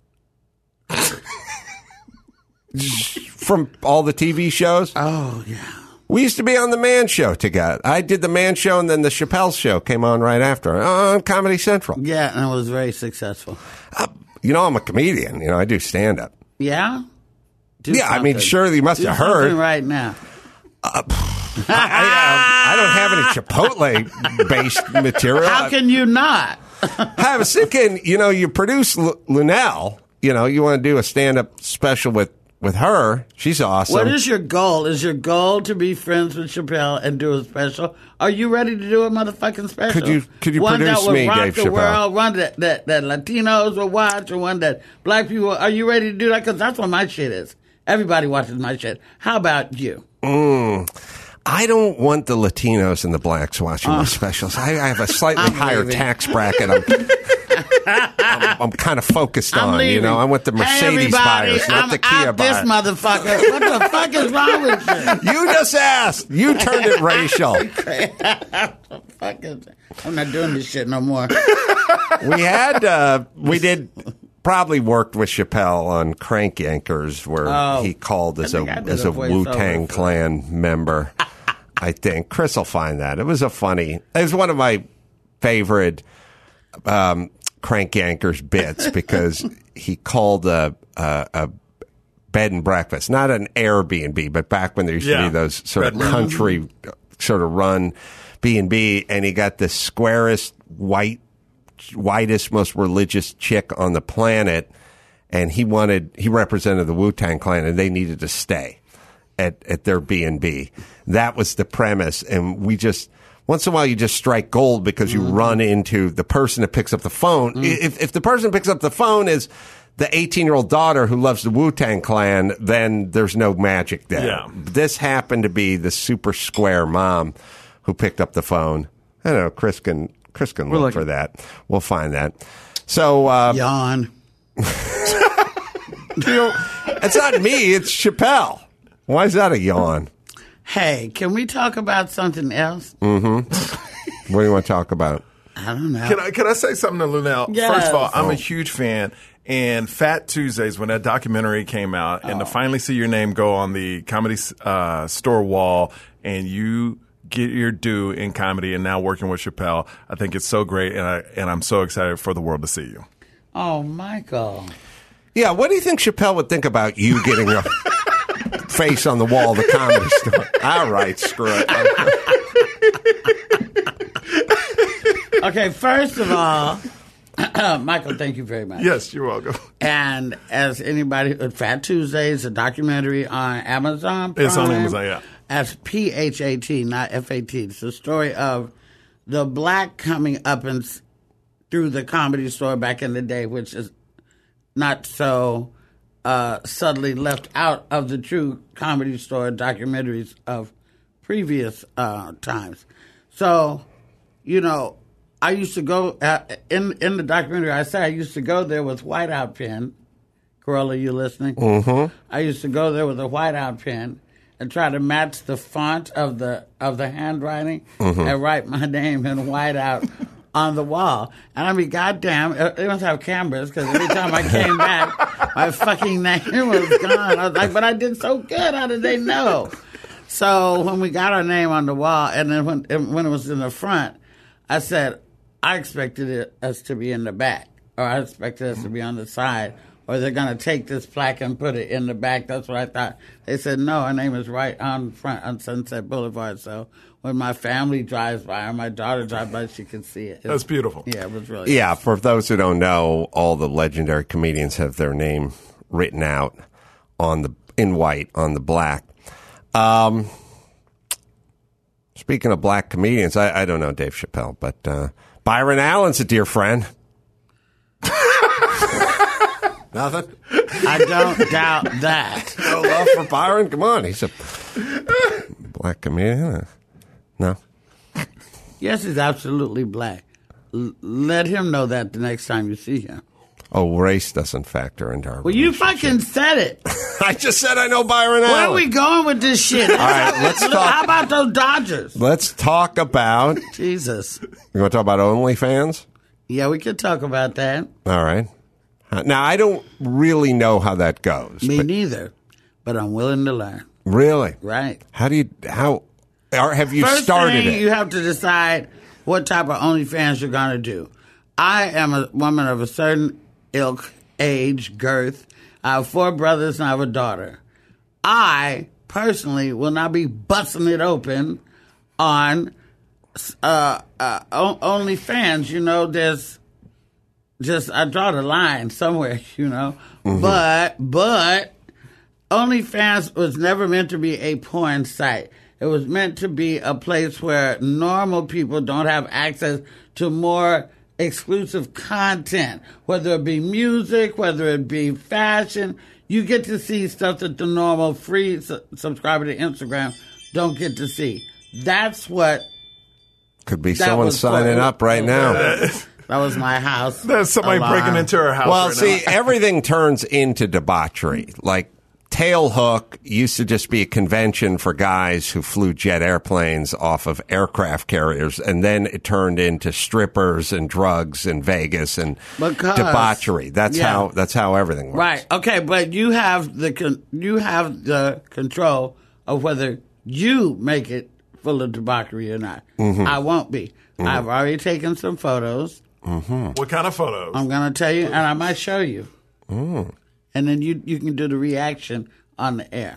[SPEAKER 1] From all the T V shows.
[SPEAKER 17] Oh, yeah.
[SPEAKER 1] We used to be on the Man Show together. I did the Man Show, and then the Chappelle Show came on right after on Comedy Central.
[SPEAKER 17] Yeah, and it was very successful.
[SPEAKER 1] Uh, you know, I'm a comedian. You know, I do stand up.
[SPEAKER 17] Yeah? Do
[SPEAKER 1] yeah, I mean,
[SPEAKER 17] something.
[SPEAKER 1] surely you must
[SPEAKER 17] Do
[SPEAKER 1] have heard.
[SPEAKER 17] something right now.
[SPEAKER 1] Uh, I, I, I don't have any Chipotle-based material.
[SPEAKER 17] How can you not?
[SPEAKER 1] I was thinking, you know, you produce L- Lunell. You know, you want to do a stand-up special with, with her. She's awesome.
[SPEAKER 17] What is your goal? Is your goal to be friends with Chappelle and do a special? Are you ready to do a motherfucking special?
[SPEAKER 1] Could you could you
[SPEAKER 17] one
[SPEAKER 1] produce
[SPEAKER 17] that will
[SPEAKER 1] me,
[SPEAKER 17] rock
[SPEAKER 1] Dave
[SPEAKER 17] the
[SPEAKER 1] Chappelle?
[SPEAKER 17] world, one that, that, that Latinos will watch, or one that black people. Are you ready to do that? Because that's what my shit is. Everybody watches my shit. How about you?
[SPEAKER 1] Mm. I don't want the Latinos and the blacks watching
[SPEAKER 17] Uh,
[SPEAKER 1] my specials. I, I have a slightly
[SPEAKER 17] I'm
[SPEAKER 1] higher
[SPEAKER 17] leaving.
[SPEAKER 1] tax bracket. I'm, I'm, I'm kind of focused
[SPEAKER 17] I'm
[SPEAKER 1] on.
[SPEAKER 17] leaving.
[SPEAKER 1] You know, I want the
[SPEAKER 17] Hey,
[SPEAKER 1] Mercedes
[SPEAKER 17] everybody,
[SPEAKER 1] buyers, not
[SPEAKER 17] I'm
[SPEAKER 1] the Kia
[SPEAKER 17] out this
[SPEAKER 1] buyers.
[SPEAKER 17] motherfucker. What the fuck is wrong with you?
[SPEAKER 1] You just asked. You turned it racial.
[SPEAKER 17] Fuck is- I'm not doing this shit no more.
[SPEAKER 1] We had, uh, we did, probably worked with Chappelle on Crank Yankers, where
[SPEAKER 17] Oh,
[SPEAKER 1] he called as
[SPEAKER 17] I
[SPEAKER 1] a
[SPEAKER 17] think I did
[SPEAKER 1] as
[SPEAKER 17] a
[SPEAKER 1] a
[SPEAKER 17] voiceover
[SPEAKER 1] Wu Tang
[SPEAKER 17] for
[SPEAKER 1] Clan member. I think Chris will find that. It was a funny. It was one of my favorite um, Crank Yankers bits because he called a, a, a bed and breakfast, not an Airbnb, but back when there used
[SPEAKER 4] Yeah.
[SPEAKER 1] to be those sort
[SPEAKER 4] Bed
[SPEAKER 1] of
[SPEAKER 4] and
[SPEAKER 1] country sort of run B and B, and he got the squarest white, whitest, most religious chick on the planet, and he wanted he represented the Wu-Tang Clan, and they needed to stay at at their B and B. That was the premise, and we just once in a while you just strike gold because you
[SPEAKER 17] Mm-hmm.
[SPEAKER 1] run into the person that picks up the phone.
[SPEAKER 17] Mm.
[SPEAKER 1] If if the person that picks up the phone is the eighteen-year-old daughter who loves the Wu-Tang Clan, then there's no magic there.
[SPEAKER 4] Yeah.
[SPEAKER 1] This happened to be the super square mom who picked up the phone. I don't know. Chris can Chris can
[SPEAKER 15] We're
[SPEAKER 1] look
[SPEAKER 15] looking.
[SPEAKER 1] for that. We'll find that. So uh,
[SPEAKER 17] Yawn.
[SPEAKER 1] you know, it's not me. It's Chappelle. Why is that a yawn?
[SPEAKER 17] Hey, can we talk about something else?
[SPEAKER 1] Mm-hmm. What do you want to talk about?
[SPEAKER 17] I don't know.
[SPEAKER 4] Can I can I say something to Lunell?
[SPEAKER 17] Yes.
[SPEAKER 4] First of all, I'm
[SPEAKER 1] Oh.
[SPEAKER 4] a huge fan. And Fat Tuesdays, when that documentary came out, and
[SPEAKER 17] Oh.
[SPEAKER 4] to finally see your name go on the Comedy uh, Store wall, and you get your due in comedy, and now working with Chappelle, I think it's so great, and I and I'm so excited for the world to see you.
[SPEAKER 17] Oh, Michael.
[SPEAKER 1] Yeah, what do you think Chappelle would think about you getting a face on the wall of the Comedy Store? All right, screw it.
[SPEAKER 17] Okay, first of all, Michael, thank you very much.
[SPEAKER 4] Yes, you're welcome.
[SPEAKER 17] And as anybody, Fat Tuesdays, a documentary on Amazon Prime.
[SPEAKER 4] It's on Amazon, yeah.
[SPEAKER 17] As P H A T, not F A T. It's the story of the black coming up and s- through the Comedy Store back in the day, which is not so uh, subtly left out of the true Comedy Store documentaries of previous uh, times. So, you know, I used to go uh, in in the documentary. I say I used to go there with whiteout pen. Corolla, you listening?
[SPEAKER 1] Mm-hmm.
[SPEAKER 17] I used to go there with a whiteout pen and try to match the font of the of the handwriting
[SPEAKER 1] Mm-hmm.
[SPEAKER 17] and write my name in whiteout on the wall. And I mean, goddamn, they must have cameras because every time I came back, my fucking name was gone. I was like, but I did so good. How did they know? So when we got our name on the wall, and then when when it was in the front, I said, I expected it, us to be in the back, or I expected us to be on the side, or they're going to take this plaque and put it in the back. That's what I thought. They said, no, our name is right on front on Sunset Boulevard. So when my family drives by or my daughter drives by, she can see it.
[SPEAKER 4] That's beautiful.
[SPEAKER 17] Yeah, it was really
[SPEAKER 1] Yeah, for those who don't know, all the legendary comedians have their name written out on the in white on the black. Um, speaking of black comedians, I, I don't know Dave Chappelle, but uh, Byron Allen's a dear friend. Nothing?
[SPEAKER 17] I don't doubt that.
[SPEAKER 1] No love for Byron? Come on. He's a Black comedian? No.
[SPEAKER 17] Yes, he's absolutely black. L- let him know that the next time you see him.
[SPEAKER 1] Oh, race doesn't factor into our
[SPEAKER 17] Well, you fucking said it.
[SPEAKER 1] I just said I know Byron Allen.
[SPEAKER 17] Where are we going with this shit?
[SPEAKER 1] All right, let's talk.
[SPEAKER 17] How about those Dodgers?
[SPEAKER 1] Let's talk about...
[SPEAKER 17] Jesus.
[SPEAKER 1] You want to talk about OnlyFans?
[SPEAKER 17] Yeah, we can talk about that.
[SPEAKER 1] All right. Now, I don't really know how that goes.
[SPEAKER 17] Me
[SPEAKER 1] but
[SPEAKER 17] neither, but I'm willing to learn.
[SPEAKER 1] Really?
[SPEAKER 17] Right.
[SPEAKER 1] How do you... How... Or have you
[SPEAKER 17] First
[SPEAKER 1] started
[SPEAKER 17] thing,
[SPEAKER 1] it?
[SPEAKER 17] You have to decide what type of OnlyFans you're going to do. I am a woman of a certain ilk, age, girth. I have four brothers and I have a daughter. I, personally, will not be busting it open on uh, uh, OnlyFans. You know, there's just, I draw the line somewhere, you know. Mm-hmm. But, but, OnlyFans was never meant to be a porn site. It was meant to be a place where normal people don't have access to more exclusive content, whether it be music, whether it be fashion. You get to see stuff that the normal free su- subscriber to Instagram don't get to see. That's what...
[SPEAKER 1] Could be someone signing up right now.
[SPEAKER 17] That was my house.
[SPEAKER 4] There's somebody
[SPEAKER 17] alarm.
[SPEAKER 4] breaking into her house
[SPEAKER 1] Well,
[SPEAKER 4] right
[SPEAKER 1] see,
[SPEAKER 4] now.
[SPEAKER 1] everything turns into debauchery. Like, Tailhook used to just be a convention for guys who flew jet airplanes off of aircraft carriers, and then it turned into strippers and drugs in Vegas and
[SPEAKER 17] Because,
[SPEAKER 1] debauchery. That's
[SPEAKER 17] yeah.
[SPEAKER 1] how that's how everything works.
[SPEAKER 17] Right. Okay, but you have the con- you have the control of whether you make it full of debauchery or not.
[SPEAKER 1] Mm-hmm.
[SPEAKER 17] I won't be. Mm-hmm. I've already taken some photos.
[SPEAKER 1] Mm-hmm.
[SPEAKER 4] What kind of photos?
[SPEAKER 17] I'm going to tell you, and I might show you.
[SPEAKER 1] Mm.
[SPEAKER 17] And then you you can do the reaction on the air.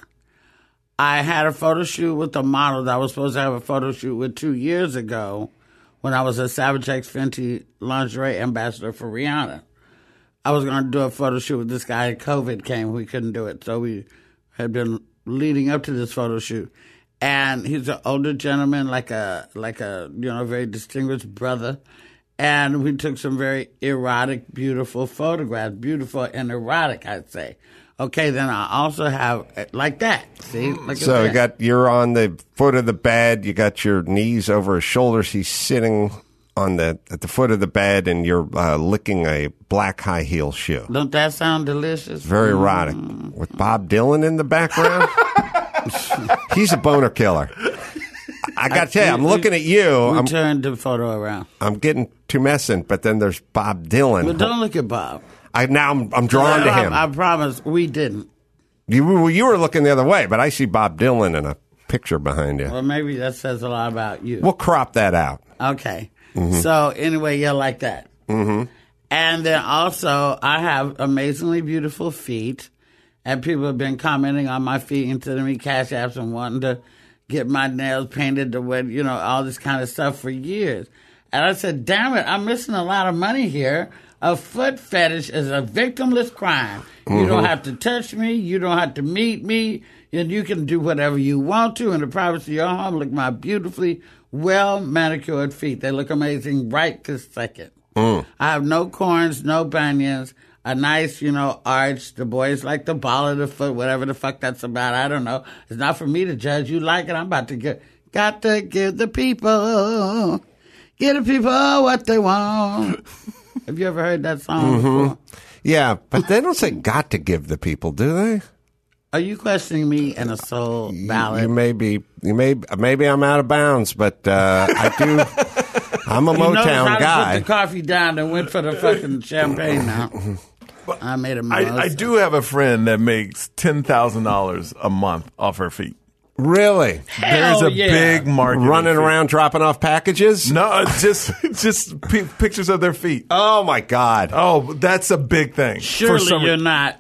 [SPEAKER 17] I had a photo shoot with a model that I was supposed to have a photo shoot with two years ago when I was a Savage X Fenty lingerie ambassador for Rihanna. I was going to do a photo shoot with this guy. COVID came. We couldn't do it. So we had been leading up to this photo shoot. And he's an older gentleman, like a, like a, you know, very distinguished brother. And we took some very erotic, beautiful photographs. Beautiful and erotic, I'd say. Okay, then I also have, like that. See? Look
[SPEAKER 1] So
[SPEAKER 17] at
[SPEAKER 1] you
[SPEAKER 17] that.
[SPEAKER 1] got you're on the foot of the bed. You got your knees over his shoulders. He's sitting on the at the foot of the bed, and you're uh, licking a black high heel shoe.
[SPEAKER 17] Don't that sound delicious?
[SPEAKER 1] Very erotic.
[SPEAKER 17] Mm.
[SPEAKER 1] With Bob Dylan in the background. He's a boner killer. I got to tell you, I'm looking at you.
[SPEAKER 17] We
[SPEAKER 1] I'm,
[SPEAKER 17] turned the photo around.
[SPEAKER 1] I'm getting tumescent, but then there's Bob Dylan.
[SPEAKER 17] But don't look at Bob.
[SPEAKER 1] I now I'm, I'm drawn to
[SPEAKER 17] I,
[SPEAKER 1] him.
[SPEAKER 17] I, I promise we didn't.
[SPEAKER 1] You well, you were looking the other way, but I see Bob Dylan in a picture behind you.
[SPEAKER 17] Well, maybe that says a lot about you.
[SPEAKER 1] We'll crop that out.
[SPEAKER 17] Okay.
[SPEAKER 1] Mm-hmm.
[SPEAKER 17] So anyway, you're like that.
[SPEAKER 1] Mm-hmm.
[SPEAKER 17] And then also, I have amazingly beautiful feet, and people have been commenting on my feet and sending me cash apps and wanting to get my nails painted to what, you know, all this kind of stuff for years. And I said, damn it, I'm missing a lot of money here. A foot fetish is a victimless crime. Mm-hmm. You don't have to touch me. You don't have to meet me. And you can do whatever you want to in the privacy of your home. Look at my beautifully well manicured feet. They look amazing right this second. Mm. I have no corns, no bunions, a nice, you know, arch. The boys like the ball of the foot, whatever the fuck that's about. I don't know. It's not for me to judge. You like it. I'm about to get, got to give the people, give the people what they want. Have you ever heard that song
[SPEAKER 1] Mm-hmm.
[SPEAKER 17] before?
[SPEAKER 1] Yeah, but they don't say got to give the people, do they?
[SPEAKER 17] Are you questioning me in a soul ballad?
[SPEAKER 1] You may be, you may, maybe I'm out of bounds, but uh, I do. I'm a
[SPEAKER 17] you
[SPEAKER 1] Motown
[SPEAKER 17] how
[SPEAKER 1] guy.
[SPEAKER 17] To put the coffee down and went for the fucking champagne. Now I made a mistake.
[SPEAKER 4] I, I do have a friend that makes ten thousand dollars a month off her feet.
[SPEAKER 1] Really?
[SPEAKER 17] Hell
[SPEAKER 4] There's a
[SPEAKER 17] yeah.
[SPEAKER 4] big market.
[SPEAKER 1] Running around dropping off packages?
[SPEAKER 4] No, just just p- pictures of their feet.
[SPEAKER 1] Oh my God!
[SPEAKER 4] Oh, that's a big thing.
[SPEAKER 17] Surely
[SPEAKER 4] For some
[SPEAKER 17] you're
[SPEAKER 4] re-
[SPEAKER 17] not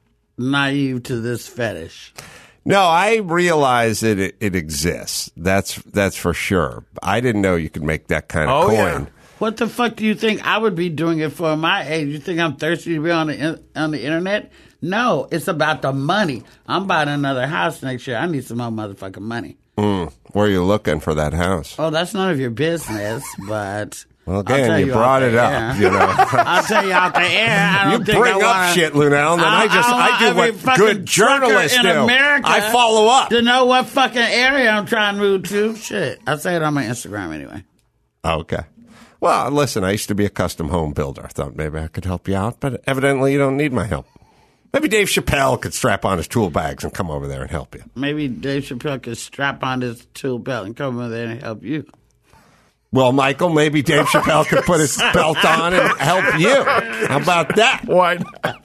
[SPEAKER 17] naive to this fetish.
[SPEAKER 1] No, I realize that it, it exists. That's that's for sure. I didn't know you could make that kind of
[SPEAKER 4] Oh,
[SPEAKER 1] coin.
[SPEAKER 4] yeah.
[SPEAKER 17] What the fuck do you think I would be doing it for my age? You think I'm thirsty to be on the on the internet? No, it's about the money. I'm buying another house next year. I need some more motherfucking money.
[SPEAKER 1] Mm. Where are you looking for that house?
[SPEAKER 17] Oh, that's none of your business, but...
[SPEAKER 1] Well, again, you, you brought it up,
[SPEAKER 17] air.
[SPEAKER 1] you know.
[SPEAKER 17] I'll tell you out the air. I don't
[SPEAKER 1] you
[SPEAKER 17] think
[SPEAKER 1] bring
[SPEAKER 17] I
[SPEAKER 1] up
[SPEAKER 17] wanna,
[SPEAKER 1] shit, Lunell, and then I, I just I, I do
[SPEAKER 17] I
[SPEAKER 1] what good journalists
[SPEAKER 17] in
[SPEAKER 1] do.
[SPEAKER 17] America
[SPEAKER 1] I follow up.
[SPEAKER 17] To know what fucking area I'm trying to move to. Shit. I say it on my Instagram anyway.
[SPEAKER 1] Okay. Well, listen, I used to be a custom home builder. I thought maybe I could help you out, but evidently you don't need my help. Maybe Dave Chappelle could strap on his tool bags and come over there and help you.
[SPEAKER 17] Maybe Dave Chappelle could strap on his tool belt and come over there and help you.
[SPEAKER 1] Well, Michael, maybe Dave Chappelle could put his belt on and help you. How about that?
[SPEAKER 4] Why not?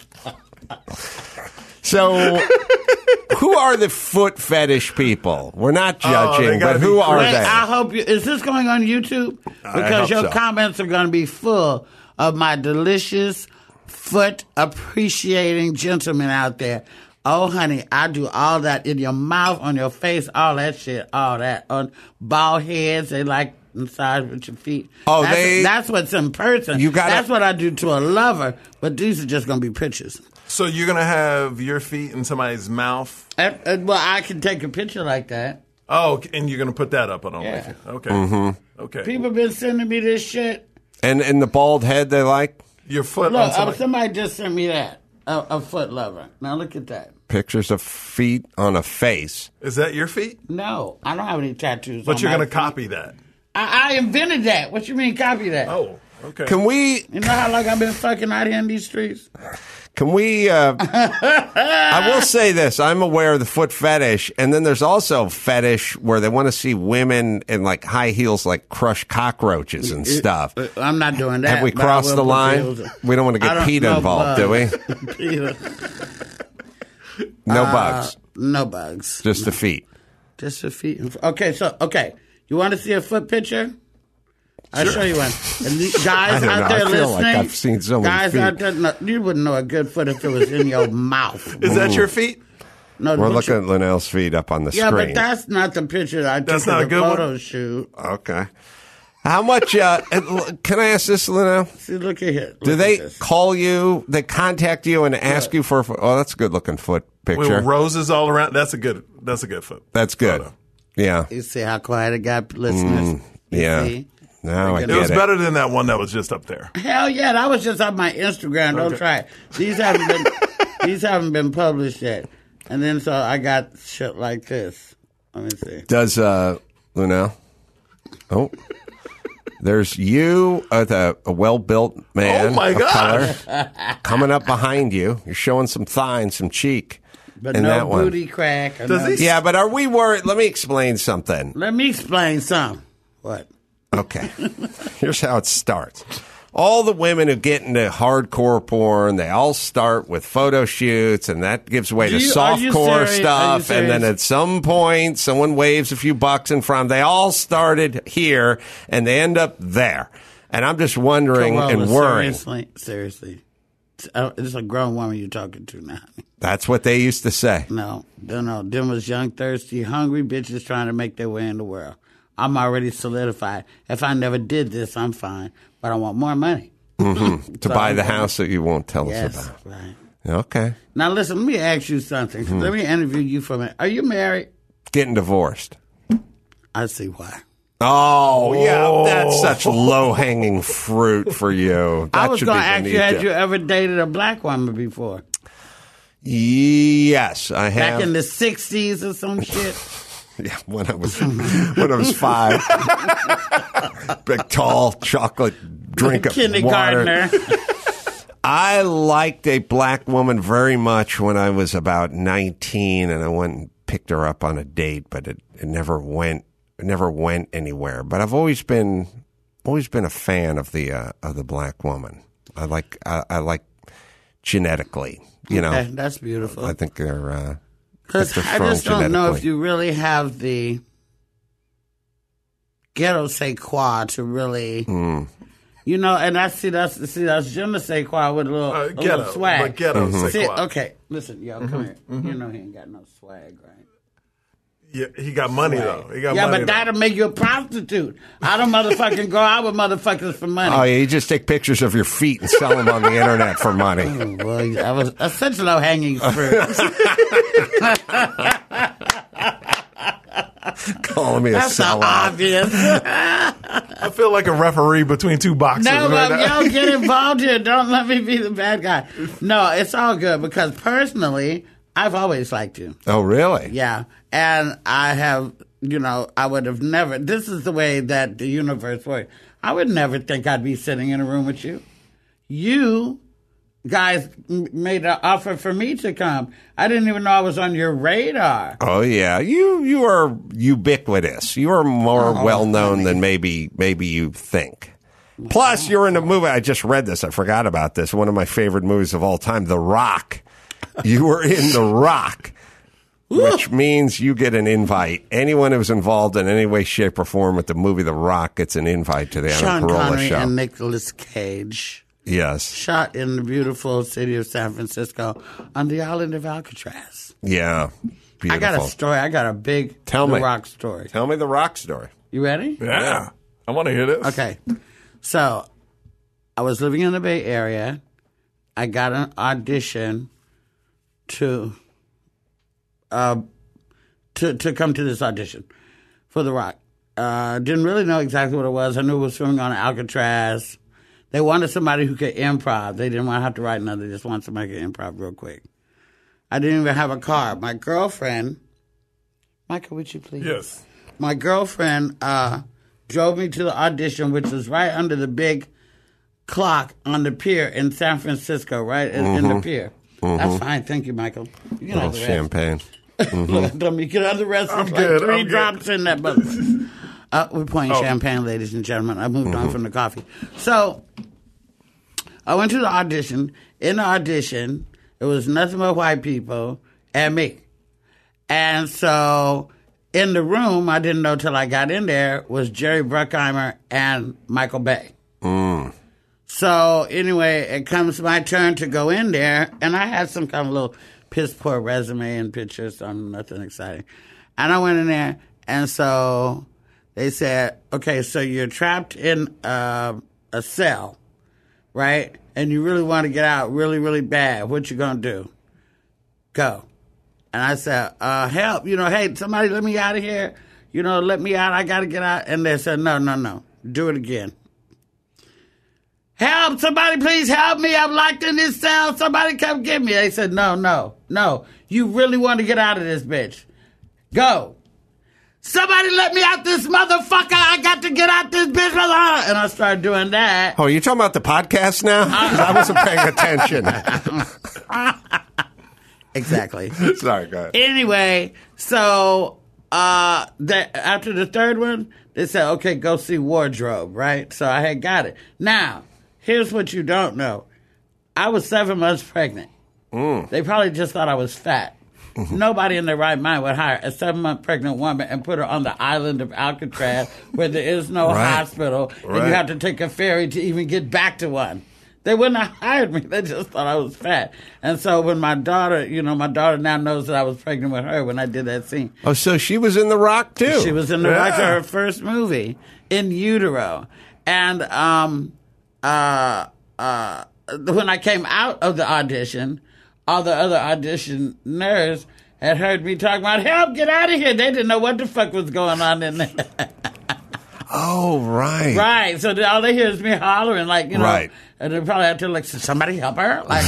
[SPEAKER 1] So, who are the foot fetish people? We're not judging,
[SPEAKER 4] oh,
[SPEAKER 1] but who are
[SPEAKER 17] Wait,
[SPEAKER 1] they?
[SPEAKER 17] I hope you. Is this going on YouTube? Because your
[SPEAKER 1] so.
[SPEAKER 17] comments are going to be full of my delicious foot appreciating gentlemen out there. Oh, honey, I do all that in your mouth, on your face, all that shit, all that. On bald heads, they like massage with your feet.
[SPEAKER 1] Oh,
[SPEAKER 17] that's,
[SPEAKER 1] they.
[SPEAKER 17] That's what's in person.
[SPEAKER 1] You gotta,
[SPEAKER 17] that's what I do to a lover. But these are just going to be pictures.
[SPEAKER 4] So you're going to have your feet in somebody's mouth?
[SPEAKER 17] Uh, uh, well, I can take a picture like that.
[SPEAKER 4] Oh, and you're going to put that up on OnlyFans?
[SPEAKER 17] Yeah.
[SPEAKER 4] Okay.
[SPEAKER 1] Mm-hmm.
[SPEAKER 4] Okay.
[SPEAKER 17] People been sending me this shit.
[SPEAKER 1] And and the bald head they like?
[SPEAKER 4] Your foot
[SPEAKER 17] Look,
[SPEAKER 4] on somebody.
[SPEAKER 17] uh, somebody just sent me that. A, a foot lover. Now look at that.
[SPEAKER 1] Pictures of feet on a face.
[SPEAKER 4] Is that your feet?
[SPEAKER 17] No, I don't have any tattoos.
[SPEAKER 4] But
[SPEAKER 17] on
[SPEAKER 4] you're
[SPEAKER 17] my
[SPEAKER 4] going to
[SPEAKER 17] feet.
[SPEAKER 4] cop that.
[SPEAKER 17] I, I invented that. What you mean copy that?
[SPEAKER 4] Oh, okay.
[SPEAKER 1] Can we...
[SPEAKER 17] You know how long I've been fucking out here in these streets?
[SPEAKER 1] Can we... Uh, I will say this. I'm aware of the foot fetish, and then there's also fetish where they want to see women in like high heels like crush cockroaches and stuff.
[SPEAKER 17] I'm not doing that.
[SPEAKER 1] Have we
[SPEAKER 17] but I
[SPEAKER 1] crossed
[SPEAKER 17] will
[SPEAKER 1] the
[SPEAKER 17] put
[SPEAKER 1] line?
[SPEAKER 17] heels-
[SPEAKER 1] We don't want to
[SPEAKER 17] I
[SPEAKER 1] get
[SPEAKER 17] don't-
[SPEAKER 1] PETA
[SPEAKER 17] no
[SPEAKER 1] involved, do we?
[SPEAKER 17] bugs. PETA.
[SPEAKER 1] No
[SPEAKER 17] Uh,
[SPEAKER 1] bugs.
[SPEAKER 17] No bugs.
[SPEAKER 1] Just the feet.
[SPEAKER 17] Just the feet. Okay, so, okay. You want to see a foot picture? I'll show you one. And the guys
[SPEAKER 1] I don't
[SPEAKER 17] out
[SPEAKER 1] know.
[SPEAKER 17] there
[SPEAKER 1] I feel
[SPEAKER 17] listening,
[SPEAKER 1] like I've seen so many
[SPEAKER 17] guys
[SPEAKER 1] feet.
[SPEAKER 17] out there, no, you wouldn't know a good foot if it was in your mouth.
[SPEAKER 4] Is that your feet?
[SPEAKER 17] No,
[SPEAKER 1] We're
[SPEAKER 17] but
[SPEAKER 1] looking
[SPEAKER 17] you-
[SPEAKER 1] at Linnell's feet up on the
[SPEAKER 17] Yeah,
[SPEAKER 1] screen.
[SPEAKER 17] but that's not the picture I took
[SPEAKER 4] That's
[SPEAKER 17] of
[SPEAKER 4] not
[SPEAKER 17] the
[SPEAKER 4] a good one?
[SPEAKER 17] photo shoot.
[SPEAKER 1] Okay. How much, uh, can I ask this, Linnell?
[SPEAKER 17] See, look at here.
[SPEAKER 1] Do
[SPEAKER 17] Look
[SPEAKER 1] they
[SPEAKER 17] at this.
[SPEAKER 1] call you, they contact you and ask you for, a fo- oh, that's a good looking foot picture.
[SPEAKER 4] With roses all around. That's a good. That's a good foot.
[SPEAKER 1] That's good.
[SPEAKER 4] Photo.
[SPEAKER 1] Yeah.
[SPEAKER 17] You see how quiet it got, listeners?
[SPEAKER 1] Mm, yeah.
[SPEAKER 17] See?
[SPEAKER 1] Now I
[SPEAKER 4] It
[SPEAKER 1] get
[SPEAKER 4] was
[SPEAKER 1] it.
[SPEAKER 4] better than that one that was just up there.
[SPEAKER 17] Hell yeah, that was just on my Instagram. Don't
[SPEAKER 4] Okay.
[SPEAKER 17] try it. These haven't been these haven't been published yet. And then so I got shit like this. Let me see.
[SPEAKER 1] Does, uh, Lunell? Oh. There's you, uh, the, a well-built man
[SPEAKER 4] Oh, my
[SPEAKER 1] of
[SPEAKER 4] gosh.
[SPEAKER 1] color, coming up behind you. You're showing some thigh and some cheek.
[SPEAKER 17] But
[SPEAKER 1] in
[SPEAKER 17] no
[SPEAKER 1] that one.
[SPEAKER 17] booty crack. or
[SPEAKER 4] Does
[SPEAKER 17] no-
[SPEAKER 4] he-
[SPEAKER 1] Yeah, but are we worried? Let me explain something.
[SPEAKER 17] Let me explain something. What?
[SPEAKER 1] Okay. Here's how it starts. All the women who get into hardcore porn, they all start with photo shoots, and that gives way
[SPEAKER 17] Do
[SPEAKER 1] to
[SPEAKER 17] you- are you
[SPEAKER 1] softcore
[SPEAKER 17] serious? Are you
[SPEAKER 1] stuff. And then
[SPEAKER 17] serious?
[SPEAKER 1] at some point, someone waves a few bucks in front. They all started here, and they end up there. And I'm just wondering
[SPEAKER 17] Corolla,
[SPEAKER 1] and worrying.
[SPEAKER 17] Seriously, seriously. It's, uh, it's a grown woman you're talking to now.
[SPEAKER 1] That's what they used to say.
[SPEAKER 17] No, no, no. Them was young, thirsty, hungry bitches trying to make their way in the world. I'm already solidified. If I never did this, I'm fine. But I want more money.
[SPEAKER 1] Mm-hmm. To
[SPEAKER 17] So
[SPEAKER 1] buy
[SPEAKER 17] I'm
[SPEAKER 1] the
[SPEAKER 17] gonna-
[SPEAKER 1] house that you won't tell
[SPEAKER 17] Yes,
[SPEAKER 1] us about.
[SPEAKER 17] right.
[SPEAKER 1] Okay.
[SPEAKER 17] Now listen, let me ask you something.
[SPEAKER 1] Hmm.
[SPEAKER 17] Let me interview you for a minute. Are you married?
[SPEAKER 1] Getting divorced.
[SPEAKER 17] I see why.
[SPEAKER 1] Oh, yeah, that's such low-hanging fruit for you. That
[SPEAKER 17] I was
[SPEAKER 1] should
[SPEAKER 17] going
[SPEAKER 1] be
[SPEAKER 17] to
[SPEAKER 1] the
[SPEAKER 17] ask you,
[SPEAKER 1] need
[SPEAKER 17] had
[SPEAKER 1] to-
[SPEAKER 17] you ever dated a black woman before?
[SPEAKER 1] Yes, I have.
[SPEAKER 17] Back in the sixties or some shit?
[SPEAKER 1] Yeah, when I was when I was five. Big, tall, chocolate drink of water.
[SPEAKER 17] Kindergartner.
[SPEAKER 1] I liked a black woman very much when I was about nineteen, and I went and picked her up on a date, but it, it never went it never went anywhere. But I've always been always been a fan of the uh, of the black woman. I like I, I like genetically, you know.
[SPEAKER 17] Okay, that's beautiful.
[SPEAKER 1] I think they're uh,
[SPEAKER 17] Because
[SPEAKER 1] they're
[SPEAKER 17] I
[SPEAKER 1] strong
[SPEAKER 17] just don't know if
[SPEAKER 1] genetically.
[SPEAKER 17] you really have the ghetto say quoi to really,
[SPEAKER 1] Mm.
[SPEAKER 17] you know. And I see that's see that's je ne sais quoi with a little,
[SPEAKER 4] Uh,
[SPEAKER 17] a
[SPEAKER 4] ghetto,
[SPEAKER 17] little swag.
[SPEAKER 4] but ghetto
[SPEAKER 1] Mm-hmm.
[SPEAKER 4] say
[SPEAKER 17] See,
[SPEAKER 4] quoi.
[SPEAKER 17] okay, listen, yo, come here. You know he ain't got no swag, right?
[SPEAKER 4] Yeah, he got money, right. though. He got
[SPEAKER 17] yeah,
[SPEAKER 4] money,
[SPEAKER 17] but that'll make you a prostitute. I don't motherfucking go out with motherfuckers for money.
[SPEAKER 1] Oh, yeah, you just take pictures of your feet and sell them on the internet for money.
[SPEAKER 17] Oh, well, I was that's such low-hanging fruit.
[SPEAKER 1] Calling me a
[SPEAKER 17] That's so
[SPEAKER 1] sellout.
[SPEAKER 17] obvious.
[SPEAKER 4] I feel like a referee between two boxers.
[SPEAKER 17] No,
[SPEAKER 4] right
[SPEAKER 17] but
[SPEAKER 4] now.
[SPEAKER 17] y'all get involved here. Don't let me be the bad guy. No, it's all good because personally, I've always liked you.
[SPEAKER 1] Oh, really?
[SPEAKER 17] Yeah. And I have, you know, I would have never, this is the way that the universe works. I would never think I'd be sitting in a room with you. You guys m- made an offer for me to come. I didn't even know I was on your radar.
[SPEAKER 1] Oh yeah, you you are ubiquitous. You are more
[SPEAKER 17] Oh,
[SPEAKER 1] well known
[SPEAKER 17] honey.
[SPEAKER 1] than maybe maybe you think. Plus, you're in a movie. I just read this. I forgot about this. One of my favorite movies of all time, The Rock. You were in The Rock, which means you get an invite. Anyone who's involved in any way, shape, or form with the movie The Rock gets an invite to the
[SPEAKER 17] Sean
[SPEAKER 1] Adam Carolla
[SPEAKER 17] Connery
[SPEAKER 1] show.
[SPEAKER 17] and Nicolas Cage.
[SPEAKER 1] Yes.
[SPEAKER 17] Shot in the beautiful city of San Francisco on the island of Alcatraz.
[SPEAKER 1] Yeah. Beautiful.
[SPEAKER 17] I got a story. I got a big
[SPEAKER 1] Tell
[SPEAKER 17] The
[SPEAKER 1] me.
[SPEAKER 17] Rock story.
[SPEAKER 1] Tell me The Rock story.
[SPEAKER 17] You ready?
[SPEAKER 4] Yeah. yeah. I want to hear this.
[SPEAKER 17] Okay. So, I was living in the Bay Area. I got an audition to uh, to to come to this audition for The Rock. Uh, didn't really know exactly what it was. I knew it was filming on Alcatraz. They wanted somebody who could improv. They didn't want to have to write another. They just wanted somebody who could improv real quick. I didn't even have a car. My girlfriend, Michael, would you please?
[SPEAKER 4] Yes.
[SPEAKER 17] My girlfriend uh, drove me to the audition, which was right under the big clock on the pier in San Francisco, right in, in the pier.
[SPEAKER 1] Mhm.
[SPEAKER 17] That's fine. Thank you, Michael. You can
[SPEAKER 1] Oh,
[SPEAKER 17] have the rest.
[SPEAKER 1] champagne.
[SPEAKER 17] Look at them. You can have the rest.
[SPEAKER 4] I'm
[SPEAKER 17] It's
[SPEAKER 4] good,
[SPEAKER 17] like three
[SPEAKER 4] I'm good.
[SPEAKER 17] drops in that mother. Uh, we're pouring
[SPEAKER 4] Oh.
[SPEAKER 17] champagne, ladies and gentlemen. I moved on from the coffee. So I went to the audition. In the audition, it was nothing but white people and me. And so in the room, I didn't know till I got in there, was Jerry Bruckheimer and Michael Bay.
[SPEAKER 1] Mm.
[SPEAKER 17] So anyway, it comes my turn to go in there, and I had some kind of little piss poor resume and pictures, so nothing exciting. And I went in there, and so they said, okay, so you're trapped in uh, a cell, right? And you really want to get out really, really bad. What you gonna do? Go. And I said, uh, help, you know, hey, somebody let me out of here. You know, let me out. I got to get out. And they said, no, no, no. Do it again. Help, somebody please help me. I'm locked in this cell. Somebody come get me. They said, no, no, no. You really want to get out of this bitch. Go. Somebody let me out this motherfucker. I got to get out this bitch. And I started doing that.
[SPEAKER 1] Oh, you talking about the podcast now? 'Cause I wasn't paying attention.
[SPEAKER 17] Exactly.
[SPEAKER 1] Sorry, go ahead.
[SPEAKER 17] Anyway, so uh, the, after the third one, they said, okay, go see wardrobe, right? So I had got it. Now, here's what you don't know. I was seven months pregnant.
[SPEAKER 1] Mm.
[SPEAKER 17] They probably just thought I was fat. Nobody in their right mind would hire a seven-month pregnant woman and put her on the island of Alcatraz where there is no
[SPEAKER 1] Right.
[SPEAKER 17] hospital and
[SPEAKER 1] Right.
[SPEAKER 17] you have to take a ferry to even get back to one. They wouldn't have hired me. They just thought I was fat. And so when my daughter, you know, my daughter now knows that I was pregnant with her when I did that scene.
[SPEAKER 1] Oh, so she was in The Rock, too?
[SPEAKER 17] She was in the
[SPEAKER 1] Yeah.
[SPEAKER 17] Rock, her first movie, In Utero. And um, uh, uh, when I came out of the audition, all the other auditioners had heard me talking about, help, get out of here. They didn't know what the fuck was going on in there.
[SPEAKER 1] Oh, right.
[SPEAKER 17] Right. So all they hear is me hollering, like, you know.
[SPEAKER 1] Right.
[SPEAKER 17] And they probably have to, like, somebody help her? Like,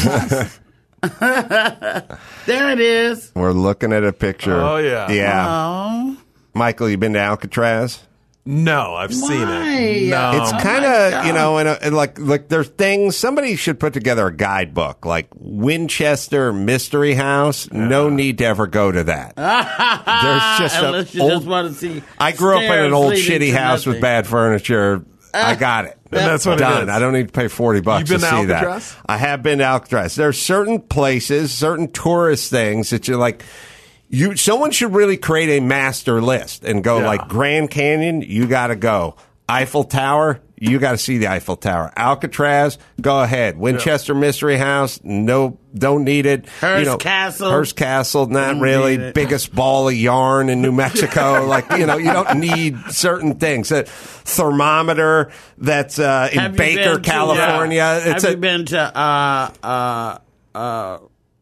[SPEAKER 17] there it is.
[SPEAKER 1] We're looking at a picture.
[SPEAKER 4] Oh, yeah.
[SPEAKER 1] Yeah.
[SPEAKER 17] Oh.
[SPEAKER 1] Michael, you been to Alcatraz?
[SPEAKER 4] No, I've seen
[SPEAKER 17] Why?
[SPEAKER 4] it. No.
[SPEAKER 1] It's
[SPEAKER 17] Oh,
[SPEAKER 1] kind
[SPEAKER 17] my
[SPEAKER 1] of,
[SPEAKER 17] God.
[SPEAKER 1] you know, and, and like, like there's things, somebody should put together a guidebook, like Winchester Mystery House. No need to ever go to that. There's just a
[SPEAKER 17] Unless you
[SPEAKER 1] old,
[SPEAKER 17] just want to see.
[SPEAKER 1] I grew up in an
[SPEAKER 17] stairs
[SPEAKER 1] old
[SPEAKER 17] leading
[SPEAKER 1] shitty
[SPEAKER 17] to
[SPEAKER 1] house with
[SPEAKER 17] nothing.
[SPEAKER 1] bad furniture. I got it.
[SPEAKER 4] And that's what it
[SPEAKER 1] Done.
[SPEAKER 4] is.
[SPEAKER 1] I don't need to pay forty bucks
[SPEAKER 4] You've
[SPEAKER 1] to
[SPEAKER 4] been
[SPEAKER 1] see
[SPEAKER 4] to Alcatraz?
[SPEAKER 1] that. I have been to Alcatraz. There are certain places, certain tourist things that you're like, you. Someone should really create a master list and go
[SPEAKER 4] Yeah.
[SPEAKER 1] like Grand Canyon. You got to go. Eiffel Tower. you got to see the Eiffel Tower. Alcatraz, go ahead. Winchester yeah. Mystery House, no, don't need it.
[SPEAKER 17] Hearst
[SPEAKER 1] you know,
[SPEAKER 17] Castle.
[SPEAKER 1] Hearst Castle, not
[SPEAKER 17] don't
[SPEAKER 1] really. Biggest ball of yarn in New Mexico. like, you know, you don't need certain things. A thermometer that's uh, in
[SPEAKER 17] have
[SPEAKER 1] Baker, California.
[SPEAKER 17] To, uh,
[SPEAKER 1] it's
[SPEAKER 17] have
[SPEAKER 1] a,
[SPEAKER 17] you been to uh, uh, uh,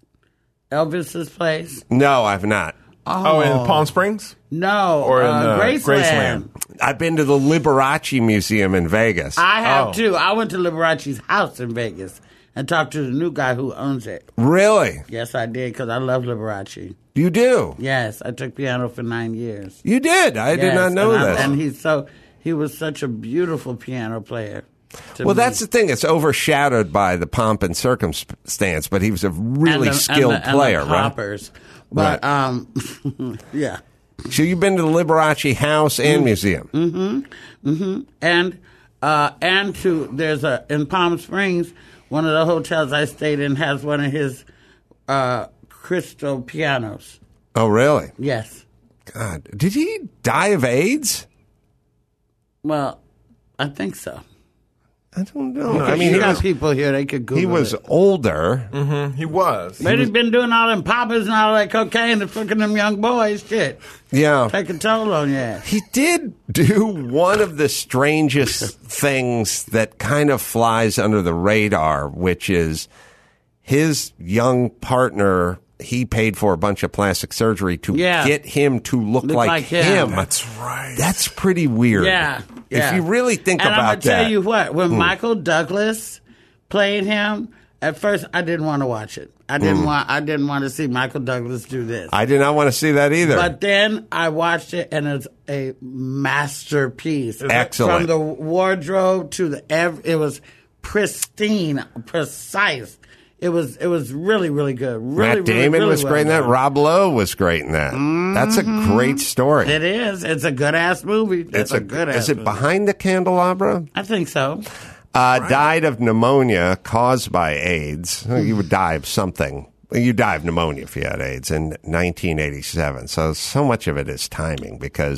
[SPEAKER 17] Elvis's place?
[SPEAKER 1] No, I've not.
[SPEAKER 4] Oh, oh in Palm Springs?
[SPEAKER 17] No,
[SPEAKER 4] or in
[SPEAKER 17] uh,
[SPEAKER 4] uh,
[SPEAKER 17] Graceland.
[SPEAKER 4] Graceland.
[SPEAKER 1] I've been to the Liberace Museum in Vegas.
[SPEAKER 17] I have
[SPEAKER 4] oh.
[SPEAKER 17] too. I went to Liberace's house in Vegas and talked to the new guy who owns it.
[SPEAKER 1] Really?
[SPEAKER 17] Yes, I did, because I love Liberace.
[SPEAKER 1] You do?
[SPEAKER 17] Yes, I took piano for nine years.
[SPEAKER 1] You did? I
[SPEAKER 17] yes,
[SPEAKER 1] did not know
[SPEAKER 17] and
[SPEAKER 1] that.
[SPEAKER 17] I, and he's so he was such a beautiful piano player.
[SPEAKER 1] Well,
[SPEAKER 17] me.
[SPEAKER 1] that's the thing. It's overshadowed by the pomp and circumstance, but he was a really
[SPEAKER 17] and the,
[SPEAKER 1] skilled
[SPEAKER 17] and the,
[SPEAKER 1] player,
[SPEAKER 17] and the
[SPEAKER 1] right?
[SPEAKER 17] poppers. But,
[SPEAKER 1] right.
[SPEAKER 17] um, yeah.
[SPEAKER 1] So you've been to the Liberace house and
[SPEAKER 17] mm-hmm.
[SPEAKER 1] museum.
[SPEAKER 17] Mm-hmm. Mm-hmm. And, uh, and to, there's a, in Palm Springs, one of the hotels I stayed in has one of his uh, crystal pianos.
[SPEAKER 1] Oh, really?
[SPEAKER 17] Yes.
[SPEAKER 1] God. Did he die of AIDS?
[SPEAKER 17] Well, I think so.
[SPEAKER 1] I don't know.
[SPEAKER 17] No,
[SPEAKER 1] I mean,
[SPEAKER 17] you
[SPEAKER 1] he
[SPEAKER 17] got
[SPEAKER 1] was,
[SPEAKER 17] people here, they could Google
[SPEAKER 1] he was
[SPEAKER 17] it.
[SPEAKER 1] older.
[SPEAKER 4] Mm-hmm. He was.
[SPEAKER 17] But
[SPEAKER 4] he
[SPEAKER 17] he's
[SPEAKER 4] was,
[SPEAKER 17] been doing all them poppers and all that cocaine and fucking them young boys. Shit.
[SPEAKER 1] Yeah.
[SPEAKER 17] Take a toll on you.
[SPEAKER 1] He did do one of the strangest things that kind of flies under the radar, which is his young partner. He paid for a bunch of plastic surgery to
[SPEAKER 17] yeah.
[SPEAKER 1] get him to look,
[SPEAKER 17] look
[SPEAKER 1] like,
[SPEAKER 17] like him.
[SPEAKER 1] him.
[SPEAKER 4] That's right.
[SPEAKER 1] That's pretty weird.
[SPEAKER 17] Yeah. Yeah.
[SPEAKER 1] If you really think
[SPEAKER 17] and
[SPEAKER 1] about
[SPEAKER 17] I'm gonna
[SPEAKER 1] that.
[SPEAKER 17] tell you what, when
[SPEAKER 1] mm.
[SPEAKER 17] Michael Douglas played him, at first I didn't want to watch it. I didn't
[SPEAKER 1] mm.
[SPEAKER 17] want. I didn't want to see Michael Douglas do this.
[SPEAKER 1] I did not want to see that either.
[SPEAKER 17] But then I watched it, and it's a masterpiece.
[SPEAKER 1] Excellent.
[SPEAKER 17] From the wardrobe to the, ev- it was pristine, precise. It was it was really, really good. Really,
[SPEAKER 1] Matt Damon
[SPEAKER 17] really, really
[SPEAKER 1] was
[SPEAKER 17] well
[SPEAKER 1] great in that.
[SPEAKER 17] done.
[SPEAKER 1] Rob Lowe was great in that. Mm-hmm. That's a great story.
[SPEAKER 17] It is. It's a good ass movie. It's,
[SPEAKER 1] it's
[SPEAKER 17] a,
[SPEAKER 1] a
[SPEAKER 17] good ass
[SPEAKER 1] Is it
[SPEAKER 17] movie.
[SPEAKER 1] Behind the Candelabra?
[SPEAKER 17] I think so.
[SPEAKER 1] Uh, right. Died of pneumonia caused by AIDS. You would die of something. You die of pneumonia if you had AIDS in nineteen eighty-seven. So, so much of it is timing because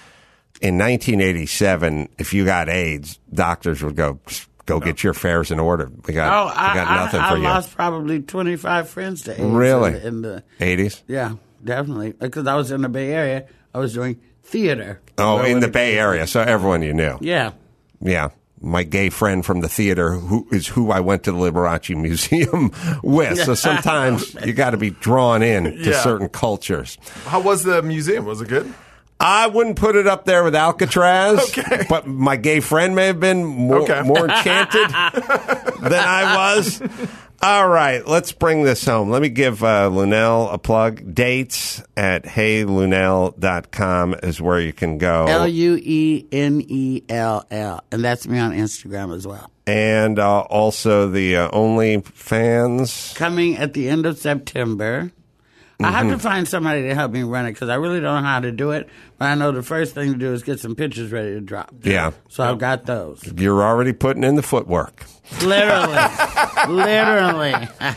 [SPEAKER 1] in nineteen eighty-seven, if you got AIDS, doctors would go, go no. get your affairs in order. We got,
[SPEAKER 17] oh,
[SPEAKER 1] we
[SPEAKER 17] I,
[SPEAKER 1] got nothing
[SPEAKER 17] I,
[SPEAKER 1] for
[SPEAKER 17] I
[SPEAKER 1] you.
[SPEAKER 17] I lost probably twenty-five friends to AIDS.
[SPEAKER 1] Really?
[SPEAKER 17] In, in the
[SPEAKER 1] eighties?
[SPEAKER 17] Yeah, definitely. Because I was in the Bay Area. I was doing theater.
[SPEAKER 1] Oh, in the Bay Area. So everyone you knew.
[SPEAKER 17] Yeah.
[SPEAKER 1] Yeah. My gay friend from the theater, who is who I went to the Liberace Museum with. So sometimes you got to be drawn in to
[SPEAKER 4] yeah.
[SPEAKER 1] certain cultures.
[SPEAKER 4] How was the museum? Was it good?
[SPEAKER 1] I wouldn't put it up there with Alcatraz,
[SPEAKER 4] okay.
[SPEAKER 1] but my gay friend may have been more,
[SPEAKER 4] okay.
[SPEAKER 1] more enchanted than I was. All right, let's bring this home. Let me give uh, Luenell a plug. Dates at hey luenell dot com is where you can go.
[SPEAKER 17] L U E N E L L. And that's me on Instagram as well.
[SPEAKER 1] And uh, also the uh, OnlyFans.
[SPEAKER 17] Coming at the end of September. Mm-hmm. I have to find somebody to help me run it because I really don't know how to do it. But I know the first thing to do is get some pictures ready to drop.
[SPEAKER 1] Yeah.
[SPEAKER 17] So I've got those.
[SPEAKER 1] You're already putting in the footwork.
[SPEAKER 17] Literally. Literally.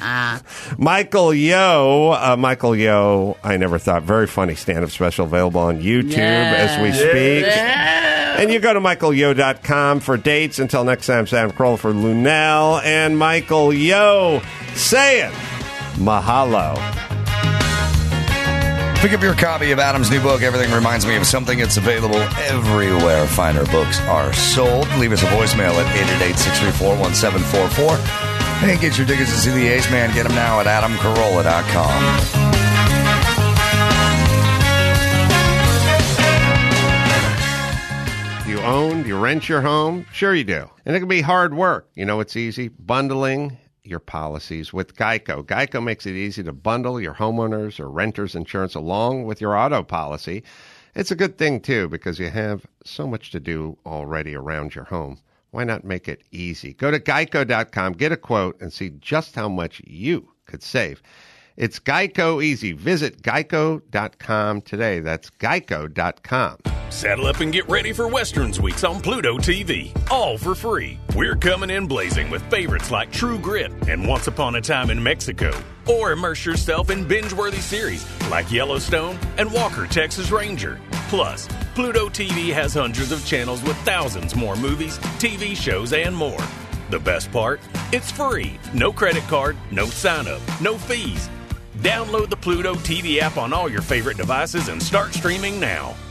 [SPEAKER 1] Michael Yo. Uh, Michael Yo, I never thought. Very funny stand-up special available on YouTube
[SPEAKER 17] yeah.
[SPEAKER 1] as we speak.
[SPEAKER 17] Yeah.
[SPEAKER 1] And you go to michael yo dot com for dates. Until next time, Sam Kroll for Luenell and Michael Yo. Say it. Mahalo.
[SPEAKER 3] Pick up your copy of Adam's new book, Everything Reminds Me of Something. It's available everywhere finer books are sold. Leave us a voicemail at eight eight eight, six three four, one seven four four. And get your tickets to see the Ace Man. Get them now at adam carolla dot com.
[SPEAKER 1] You own, you rent your home? Sure you do. And it can be hard work. You know it's easy? Bundling your policies with Geico. Geico makes it easy to bundle your homeowners or renters insurance along with your auto policy. It's a good thing, too, because you have so much to do already around your home. Why not make it easy? Go to geico dot com, get a quote, and see just how much you could save. It's Geico easy. Visit geico dot com today. That's geico dot com.
[SPEAKER 16] Saddle up and get ready for Westerns Weeks on Pluto T V, all for free. We're coming in blazing with favorites like True Grit and Once Upon a Time in Mexico. Or immerse yourself in binge-worthy series like Yellowstone and Walker, Texas Ranger. Plus, Pluto T V has hundreds of channels with thousands more movies, T V shows, and more. The best part? It's free. No credit card, no sign-up, no fees. Download the Pluto T V app on all your favorite devices and start streaming now.